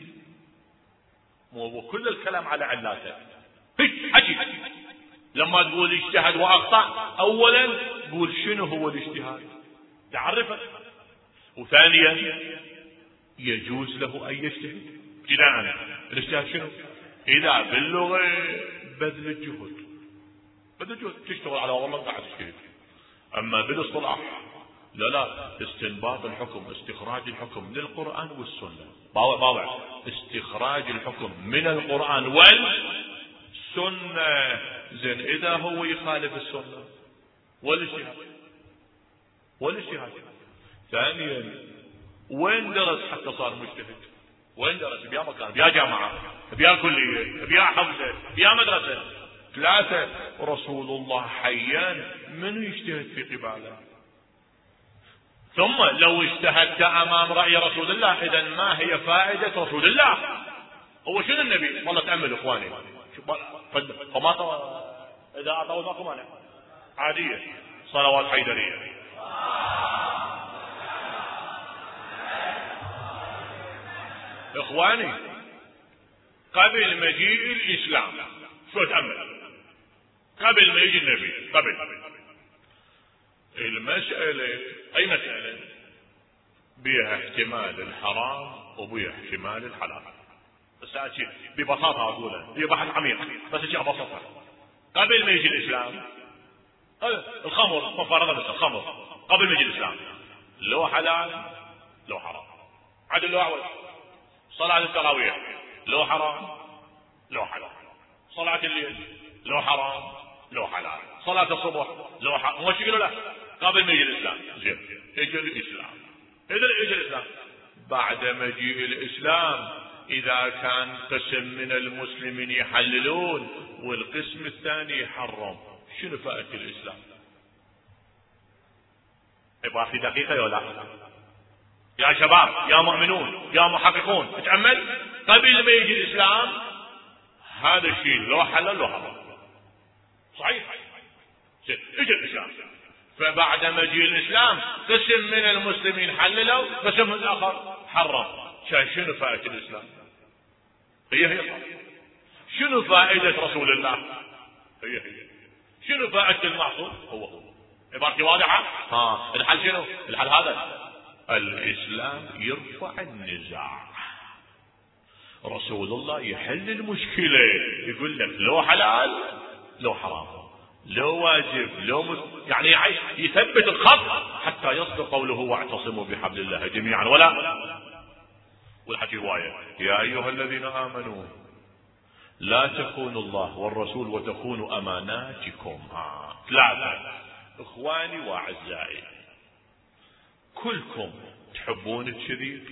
وكل الكلام على علاته. حكي لما تقول اجتهد واخطأ اولا قول شنو هو الاجتهاد تعرفه، وثانيا يجوز له ان يجتهد. ابتداء الاجتهاد شنو؟ إذا باللغة بذل الجهد، تشتغل على والله قاعد تشتغل. أما بالاصطلاح لا، استنباط الحكم، استخراج الحكم من القرآن والسنة. باوع استخراج الحكم من القرآن والسنة. زين إذا هو يخالف السنة والاجتهاد. ثانيا وين درس حتى صار مجتهد؟ وين درس؟ بيا مكان، بيا جامعة، بيا كلية، بيا حوزة، بيا مدرسة. 3 رسول الله حيان من يجتهد في قباله. ثم لو اجتهدت امام رأي رسول الله، اذا ما هي فائدة رسول الله؟ هو شنو النبي؟ والله تأمل اخواني، فما اذا اعطوا ماكو مانع، عادية، صلوات حيدرية. اخواني قبل مجيء الاسلام، شو تأمل قبل ما يجي النبي، قبل المسألة اي مسألة بيها احتمال الحرام وبيها احتمال الحلال. بس اشي ببساطة اقولها، هي بحث عميق بس اشي ببساطة. قبل ما يجي الاسلام الخمر مفارضة، بس الخمر قبل ما يجي الاسلام لو حلال لو حرام. عدل لو اعوج، صلاة التراويح لو حرام لو حلال، صلاة الليل لو حرام لو حلال، صلاة الصبح لو حرام. مو شكله لا قبل ما يجي الاسلام. زين اجى الاسلام، اجى الاسلام. بعد مجيء الاسلام اذا كان قسم من المسلمين يحللون والقسم الثاني يحرم، شنو فائدة الاسلام؟ يبقى في دقيقة ولا لا؟ يا شباب، يا مؤمنون، يا محققون، تأمل قبل ما يجي الاسلام هذا الشيء لو حلال لو حرام، صحيح؟ اجى الاسلام، فبعد مجيء الاسلام قسم من المسلمين حللوا، قسم الاخر حرم. شنو فائدة الاسلام؟ هي شنو فائدة رسول الله؟ هي شنو فائدة المعصوم؟ هو عبارتي واضحة؟ الحل شنو؟ الحل هذا، الاسلام يرفع النزاع، رسول الله يحل المشكلة، يقول لك لو حلال لو حرام، لو واجب لو يعني يثبت الخط حتى يصدق قوله واعتصموا بحبل الله جميعا ولا. والحديث رواية يا ايها الذين امنوا لا تخونوا الله والرسول وتخونوا اماناتكم. 3 اخواني واعزائي، كلكم تحبون الشريك؟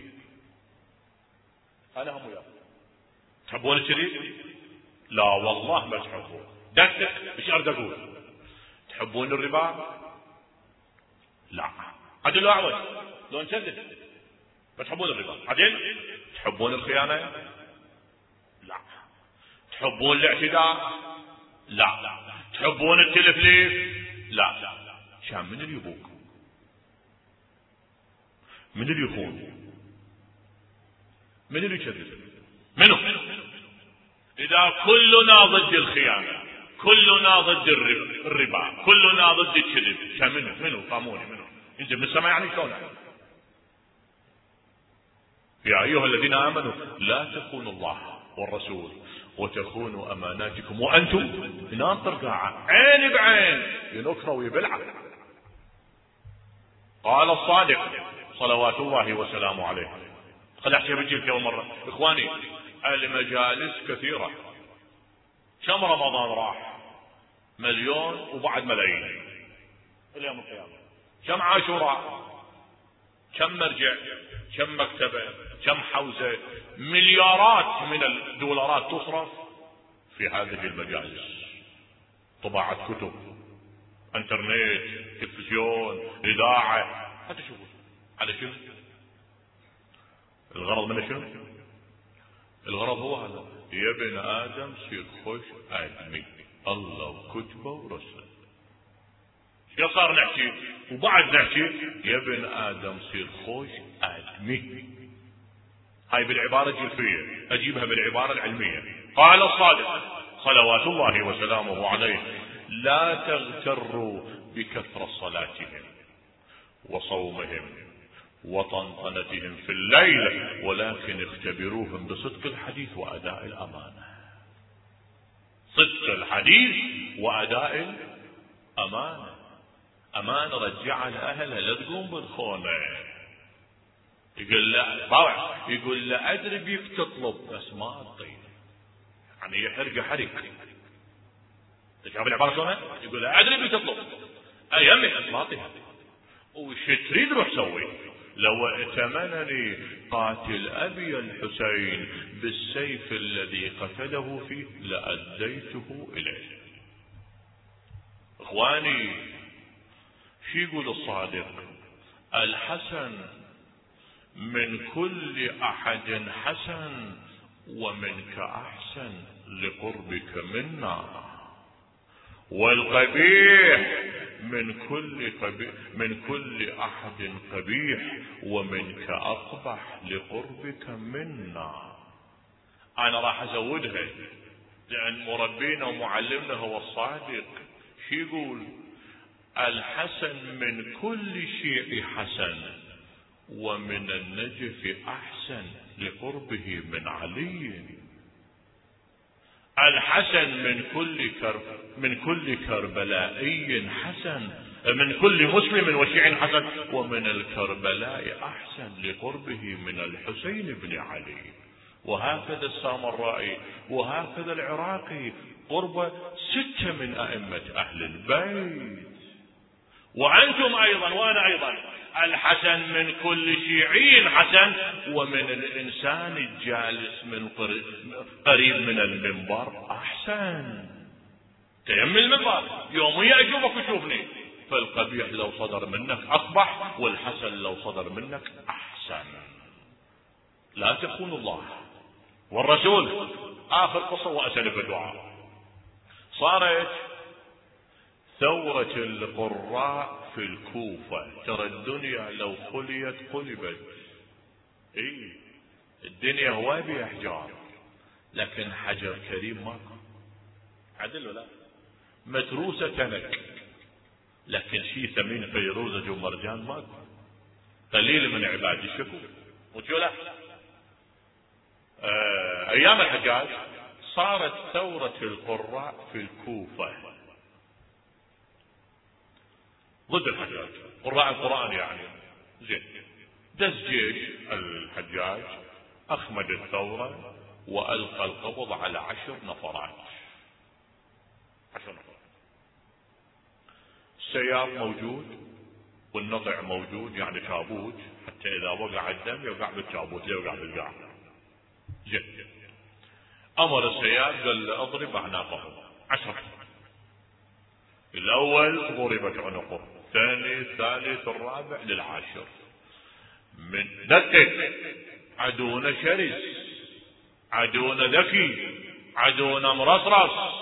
انا هم وياكم تحبون الشريك؟ لا والله ما تحبون. دكتك ايش اريد اقول؟ تحبون الربا؟ لا. عدل لو اعوج لو نشدد ما تحبون الربا. عدل تحبون الخيانة؟ لا. تحبون الاعتداء؟ لا. تحبون التلفليف؟ لا. شام من اللي يبوك؟ من اللي يخون؟ من اللي يكذب؟ منو؟ اذا كلنا ضد الخيانة، كلنا ضد الربا، كلنا ضد الكذب، شام منو؟ فهموني منو؟ انت من السماء يعني شلون؟ يا ايها الذين امنوا لا تخونوا الله والرسول وتخونوا اماناتكم وانتم ناطر قاعة عين بعين ينكروا ويبلع. قال الصادق صلوات الله وسلامه عليه، خل احكي بجيب اول مرة اخواني، المجالس كثيرة. كم رمضان راح؟ 1,000,000 وبعد ملايين اليوم القيامة. كم عاشوراء؟ كم مرجع؟ كم مكتبة؟ كم حوزة؟ مليارات من الدولارات تصرف في هذه المجالس، طباعة كتب، انترنت، تلفزيون، اذاعة، حتى شوفوا على شنو الغرض منه؟ شنو الغرض؟ هو هذا، يا ابن ادم سير خوش ادمي، الله وكتبه ورسله. شو صار نحكي وبعد نحكي يا ابن ادم سير خوش ادمي. هاي بالعبارة الجلفية، اجيبها بالعبارة العلمية. قال الصادق صلوات الله وسلامه عليه لا تغتروا بكثرة صلاتهم وصومهم وطنطنتهم في الليل، ولكن اختبروهم بصدق الحديث واداء الامانة. صدق الحديث وأداء الأمانة. أمانة رجعها لأهلها، لا تقوم بالخونة. يقول لا طبعا، يقول لا أدري بيك تطلب بس ما أعطي، يعني يحرق حرق. تشوف العبارة شلون؟ يقول لا أدري بيك تطلب أيامي بس ما أعطيها. وش تريد روح سوي؟ لو ائتمنني قاتل أبي الحسين بالسيف الذي قتله فيه لأديته إليه. إخواني، شو يقول الصادق؟ الحسن من كل أحد حسن ومنك أحسن لقربك منا، والقبيح من كل أحد قبيح ومنك أقبح لقربك منا. أنا راح أزودها لأن مربينا ومعلمنا هو الصادق. شو يقول؟ الحسن من كل شيء حسن ومن النجف أحسن لقربه من علي. الحسن من كل كربلائي حسن، من كل مسلم وشيع حسن، ومن الكربلاء أحسن لقربه من الحسين بن علي. وهكذا السامرائي وهكذا العراقي قرب 6 من أئمة أهل البيت. وأنتم أيضا وأنا أيضا، الحسن من كل شيعي حسن ومن الإنسان الجالس من قريب من المنبر أحسن. تيم المنبر يوميا أشوفك وشوفني، فالقبيح لو صدر منك أقبح والحسن لو صدر منك أحسن. لا تخون الله والرسول. آخر قصة وأسأل في الدعاء. صارت ثورة القراء في الكوفة. ترى الدنيا لو خليت قلبت. الدنيا هوابي أحجار لكن حجر كريم ماكو. عدل ولا متروسة تنك لكن شي ثمين فيروزج ومرجان ماكو. قليل من عباد الشكور. وشولا أيام الحجاج صارت ثورة القراء في الكوفة ضد الحجاج. قراء القرآن يعني زين. دز جيش الحجاج أخمد الثورة وألقى القبض على 10 نفرات. 10 نفرات. السياف موجود والنطع موجود، يعني تابوت، حتى إذا وقع الدم يوقع بالتابوت لا يوقع بالقاع. زين. أمر السياف قال له اضرب أعناقهم 10. الأول ضربت عنقه، الثاني الثالث الرابع للعاشر. من دقق. عدونا شرس، عدونا ذكي، عدونا مرصرص،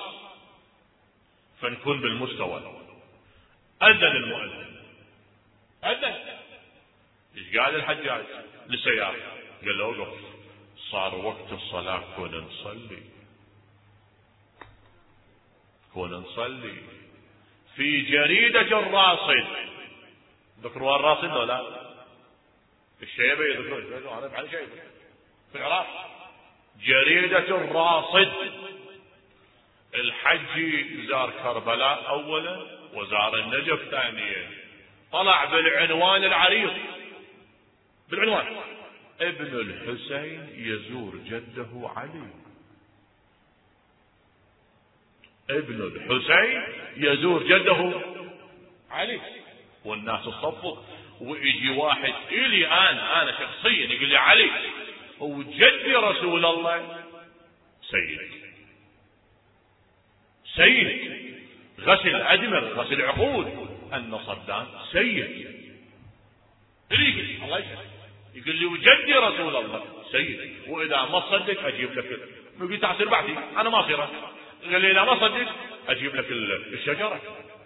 فنكون بالمستوى. أذن المؤذن. أذن. ايش قال الحجاج للسياف؟ قال له اوقف، صار وقت الصلاة، كون نصلي. كون نصلي. في جريدة الراصد. ذكروا الراصد ولا الشيبة؟ يذكرون عارف عن شيبة في العراق. جريدة الراصد. الحجي زار كربلاء اولا وزار النجف ثانيا. طلع بالعنوان العريض، بالعنوان: ابن الحسين يزور جده علي. ابن الحسين يزور جده علي. والناس تصفق. ويجي واحد الي انا شخصيا يقول لي: علي وجدي رسول الله سيد. سيد غسل ادمغ، غسل عقول، ان صدام سيد. الله يشهد. يقول لي: وجدي رسول الله سيد، واذا ما صدق اجيب لك. يقول: تعال سير بعدي، انا ما صيره. قال لي: اذا ما صدق اجيب لك الشجره.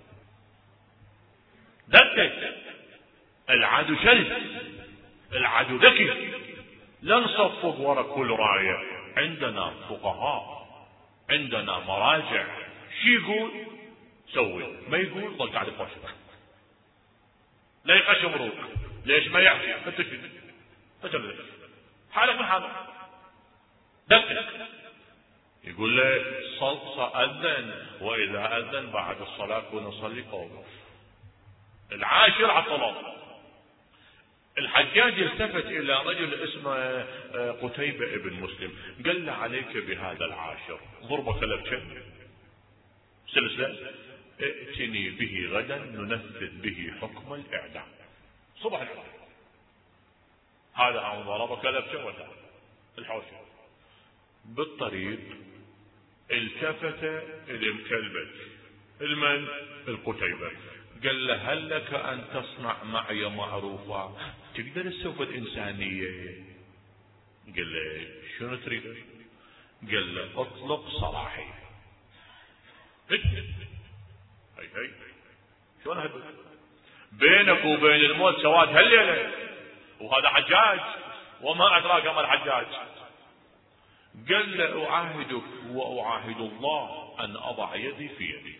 دقق. العدو شرس، العدو ذكي. لا نصفق ورا كل رايه. عندنا فقهاء، عندنا مراجع. شي يقول سوي، ما يقول ضل قاعد بوشك. لا يقشم روح. ليش ما يحكي؟ انت حالك من حالك. دقق. يقول له أذن، وإذا أذن بعد الصلاة كنا نصلي قوم. العاشر عطل. الحجاج التفت إلى رجل اسمه قتيبة ابن مسلم، قال له عليك بهذا العاشر، ضربة كلبشة سلسلة، ائتني به غدا ننفذ به حكم الإعدام. صبح الفجر هذا عن ضربة كلبشة ولا الحوشة. بالطريق التفت إلى مكلبة المن القتيبة، قال له هل لك أن تصنع معي معروفا؟ تقدر تسوي الإنسانية؟ قال له شنو تريد؟ قال له اطلق سراحي. هي شلون هذا؟ بينك وبين الموت سواد هالليلة، وهذا حجاج وما أدراك ما الحجاج. قال له أعاهدك وأعاهد الله أن أضع يدي في يدك.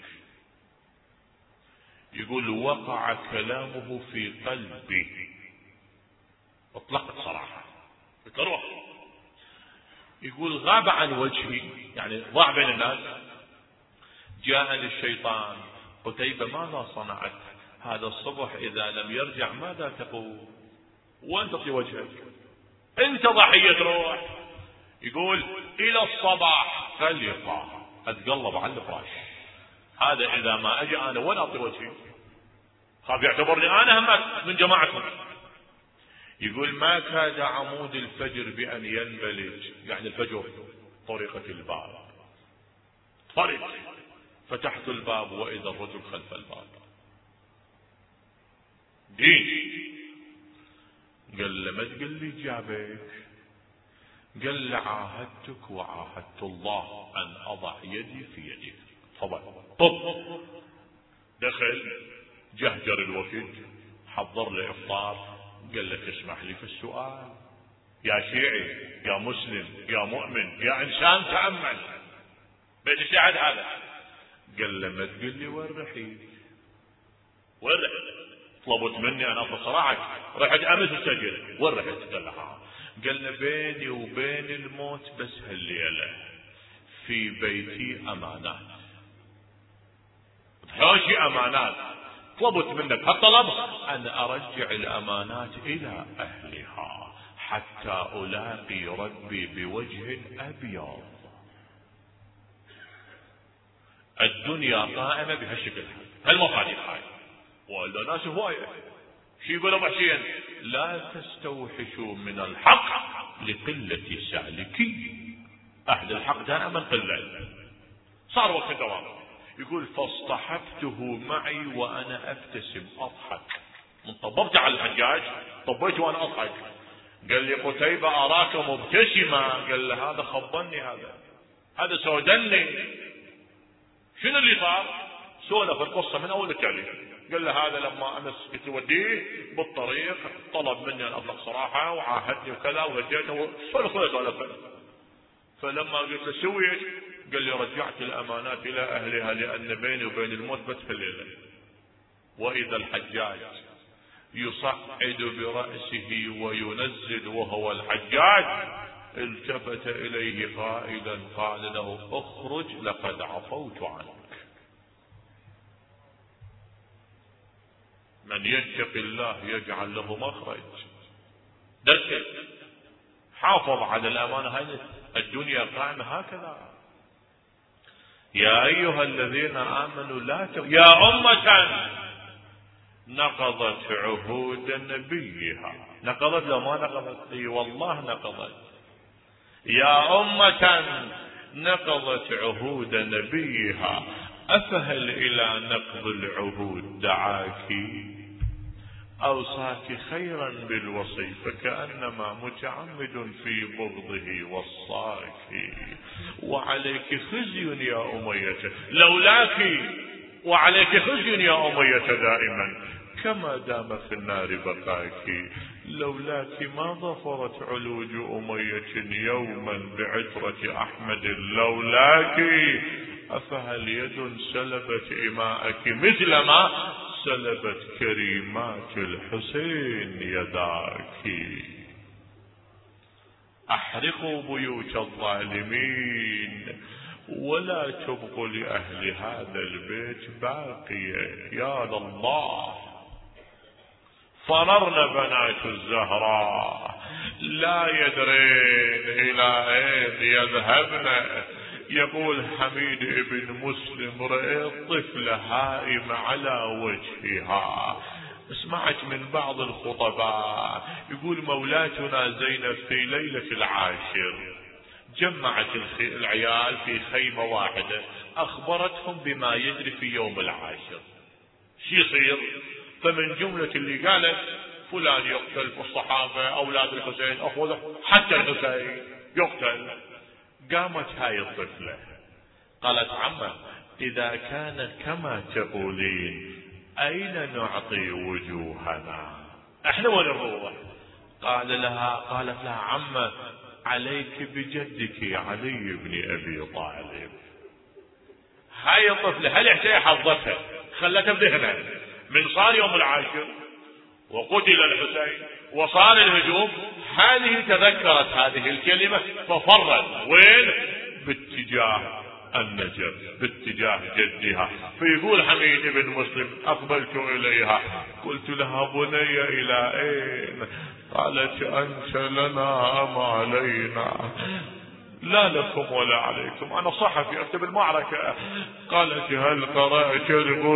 يقول وقع كلامه في قلبي، اطلقت صراحة بتروح. يقول غاب عن وجهي، يعني ضاع بين الناس. جاءني الشيطان، قتيبة ماذا صنعت هذا الصبح؟ إذا لم يرجع ماذا تقول؟ وين تطي وجهك؟ انت ضحية روح. يقول الى الصباح قلقا اتقلب على الفراش، هذا اذا ما اجي انا وين اعطي وجهي؟ خاف يعتبرني انا همك من جماعتهم. يقول ما كاد عمود الفجر بان ينبلج، يعني الفجر طريقة الباب، طريق فتحت الباب واذا الرجل خلف الباب. دين. قال له ما تقول لي جابك؟ قال له عاهدتك وعاهدت الله ان اضع يدي في يدك. تفضل. طب دخل جهجر الوفد، حضر له افطار، قال له تسمح لي في السؤال يا شيعي يا مسلم يا مؤمن يا انسان تأمل بيت الشعب هذا. قال له ما تقول لي وين رحيل؟ وين رحت؟ طلبت مني انا في صراحة رحت امس السجن، وين رحت؟ قال له قال له بيني وبين الموت بس هالليلة في بيتي امانات، حوشي امانات، طلبت منك هالطلب ان ارجع الامانات الى اهلها حتى الاقي ربي بوجه ابيض. الدنيا قائمة بهالشكل، هالمفاتيح هاي، ولا ناس هواية شي يقول ابو حسين لا تستوحشوا من الحق لقلة سالكي. اهل الحق دائما قلة. صار وقت الدوام. يقول فاصطحبته معي وانا ابتسم اضحك. من طببت على الحجاج طبيت وانا اضحك. قال لي قتيبة اراك مبتسمة. قال له هذا خبرني، هذا سودني. شنو اللي صار؟ سولف القصة من اول التعليق. قال له هذا لما امس كنت اوديه بالطريق طلب مني ان اطلق صراحة وعاهدني وكذا وهديته سولف. فلما قلت له سويت قال لي رجعت الامانات الى اهلها لان بيني وبين الموت بس في الليلة. واذا الحجاج يصعد برأسه وينزل وهو الحجاج التفت اليه قائلا قال له اخرج لقد عفوت عنك. من يتق الله يجعل له مخرج. درس حافظ على الامانة هاي، الدنيا قائمة هكذا. يا ايها الذين امنوا لا يا امة نقضت عهود نبيها. نقضت لو ما نقضت؟ اي والله نقضت. يا امة نقضت عهود نبيها افهل الى نقض العهود دعاك؟ اوصاك خيرا بالوصي فكأنما متعمد في بغضه وصاك. وعليك خزي يا امية لولاك، وعليك خزي يا أمية دائما كما دام في النار بقاك. لولاك ما ظفرت علوج أمية يوما بعترة أحمد. لولاك أفهل يد سلبت إماءك مثلما سلبت كريمات الحسين يداك. احرقوا بيوت الظالمين ولا تبقوا لأهل هذا البيت باقية. يا لله، فررن بنات الزهراء لا يدرين إلى أين يذهبن. يقول حميد بن مسلم: رأيت طفلة هائمة على وجهها. سمعت من بعض الخطباء يقول مولاتنا زينب في ليلة العاشر جمعت العيال في خيمة واحدة، أخبرتهم بما يجري في يوم العاشر شي يصير. فمن جملة اللي قالت: فلان يقتل في الصحابة، أولاد الحسين أخوذه، حتى الحسين يقتل. قامت هاي الطفلة قالت: عمه إذا كان كما تقولين أين نعطي وجوهنا؟ احنا وين نروح؟ قالت لها: عمه عليك بجدك علي بن أبي طالب. هاي الطفلة هل احتاج حظتها خلتها بذهنها من صار يوم العاشر وقتل الحسين وصار الهجوم، هذه تذكرت هذه الكلمة ففرت وين؟ باتجاه النجف، باتجاه جدها. فيقول حميد بن مسلم: أقبلت إليها قلت لها: بني إلى أين؟ قالت: أنت لنا أم علينا؟ لا لكم ولا عليكم، أنا صحفي أكتب المعركة. قالت: هل قرأت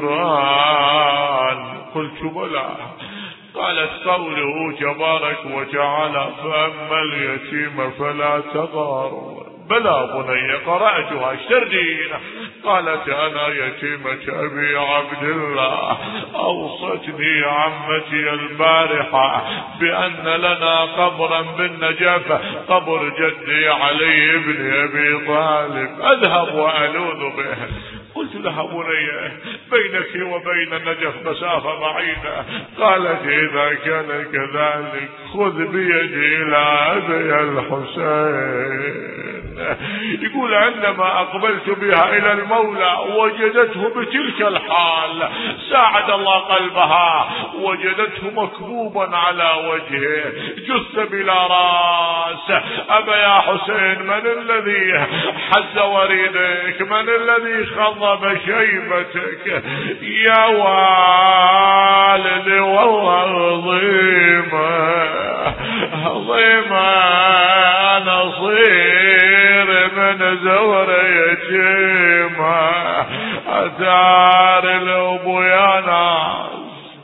القرآن؟ قلت: بلى. قالت: قوله تبارك وتعالى: فأما اليتيم فلا تقهر. بلى بني قرأتها، اشتردين. قالت: أنا يتيمة أبي عبد الله، أوصتني عمتي البارحة بأن لنا قبرا بالنجف، قبر جدي علي بن أبي طالب، أذهب وألوذ به. قلت لها: بني بينك وبين النجف مسافة بعيدة. قالت: إذا كان كذلك خذ بيدي إلى أبي الحسين. يقول: عندما أقبلت بها إلى المولى وجدته بتلك الحال، ساعد الله قلبها، وجدته مكبوبا على وجهه، جث بلا رأس. أبا يا حسين، من الذي حز وريدك؟ من الذي خضب شيبتك؟ يا والدي والله ضيمة أنا صير من زور يتيمة، أثار الأبو يا ناس.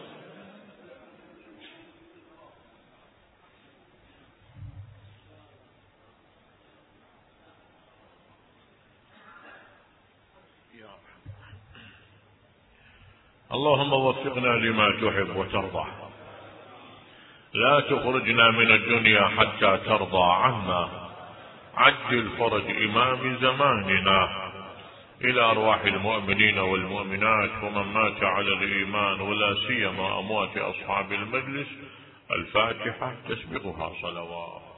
اللهم وفقنا لما تحب وترضى، لا تخرجنا من الدنيا حتى ترضى عنا. عجل فرج إمام زماننا إلى أرواح المؤمنين والمؤمنات ومن مات على الإيمان، ولا سيما أموات أصحاب المجلس. الفاتحة تسبقها صلوات.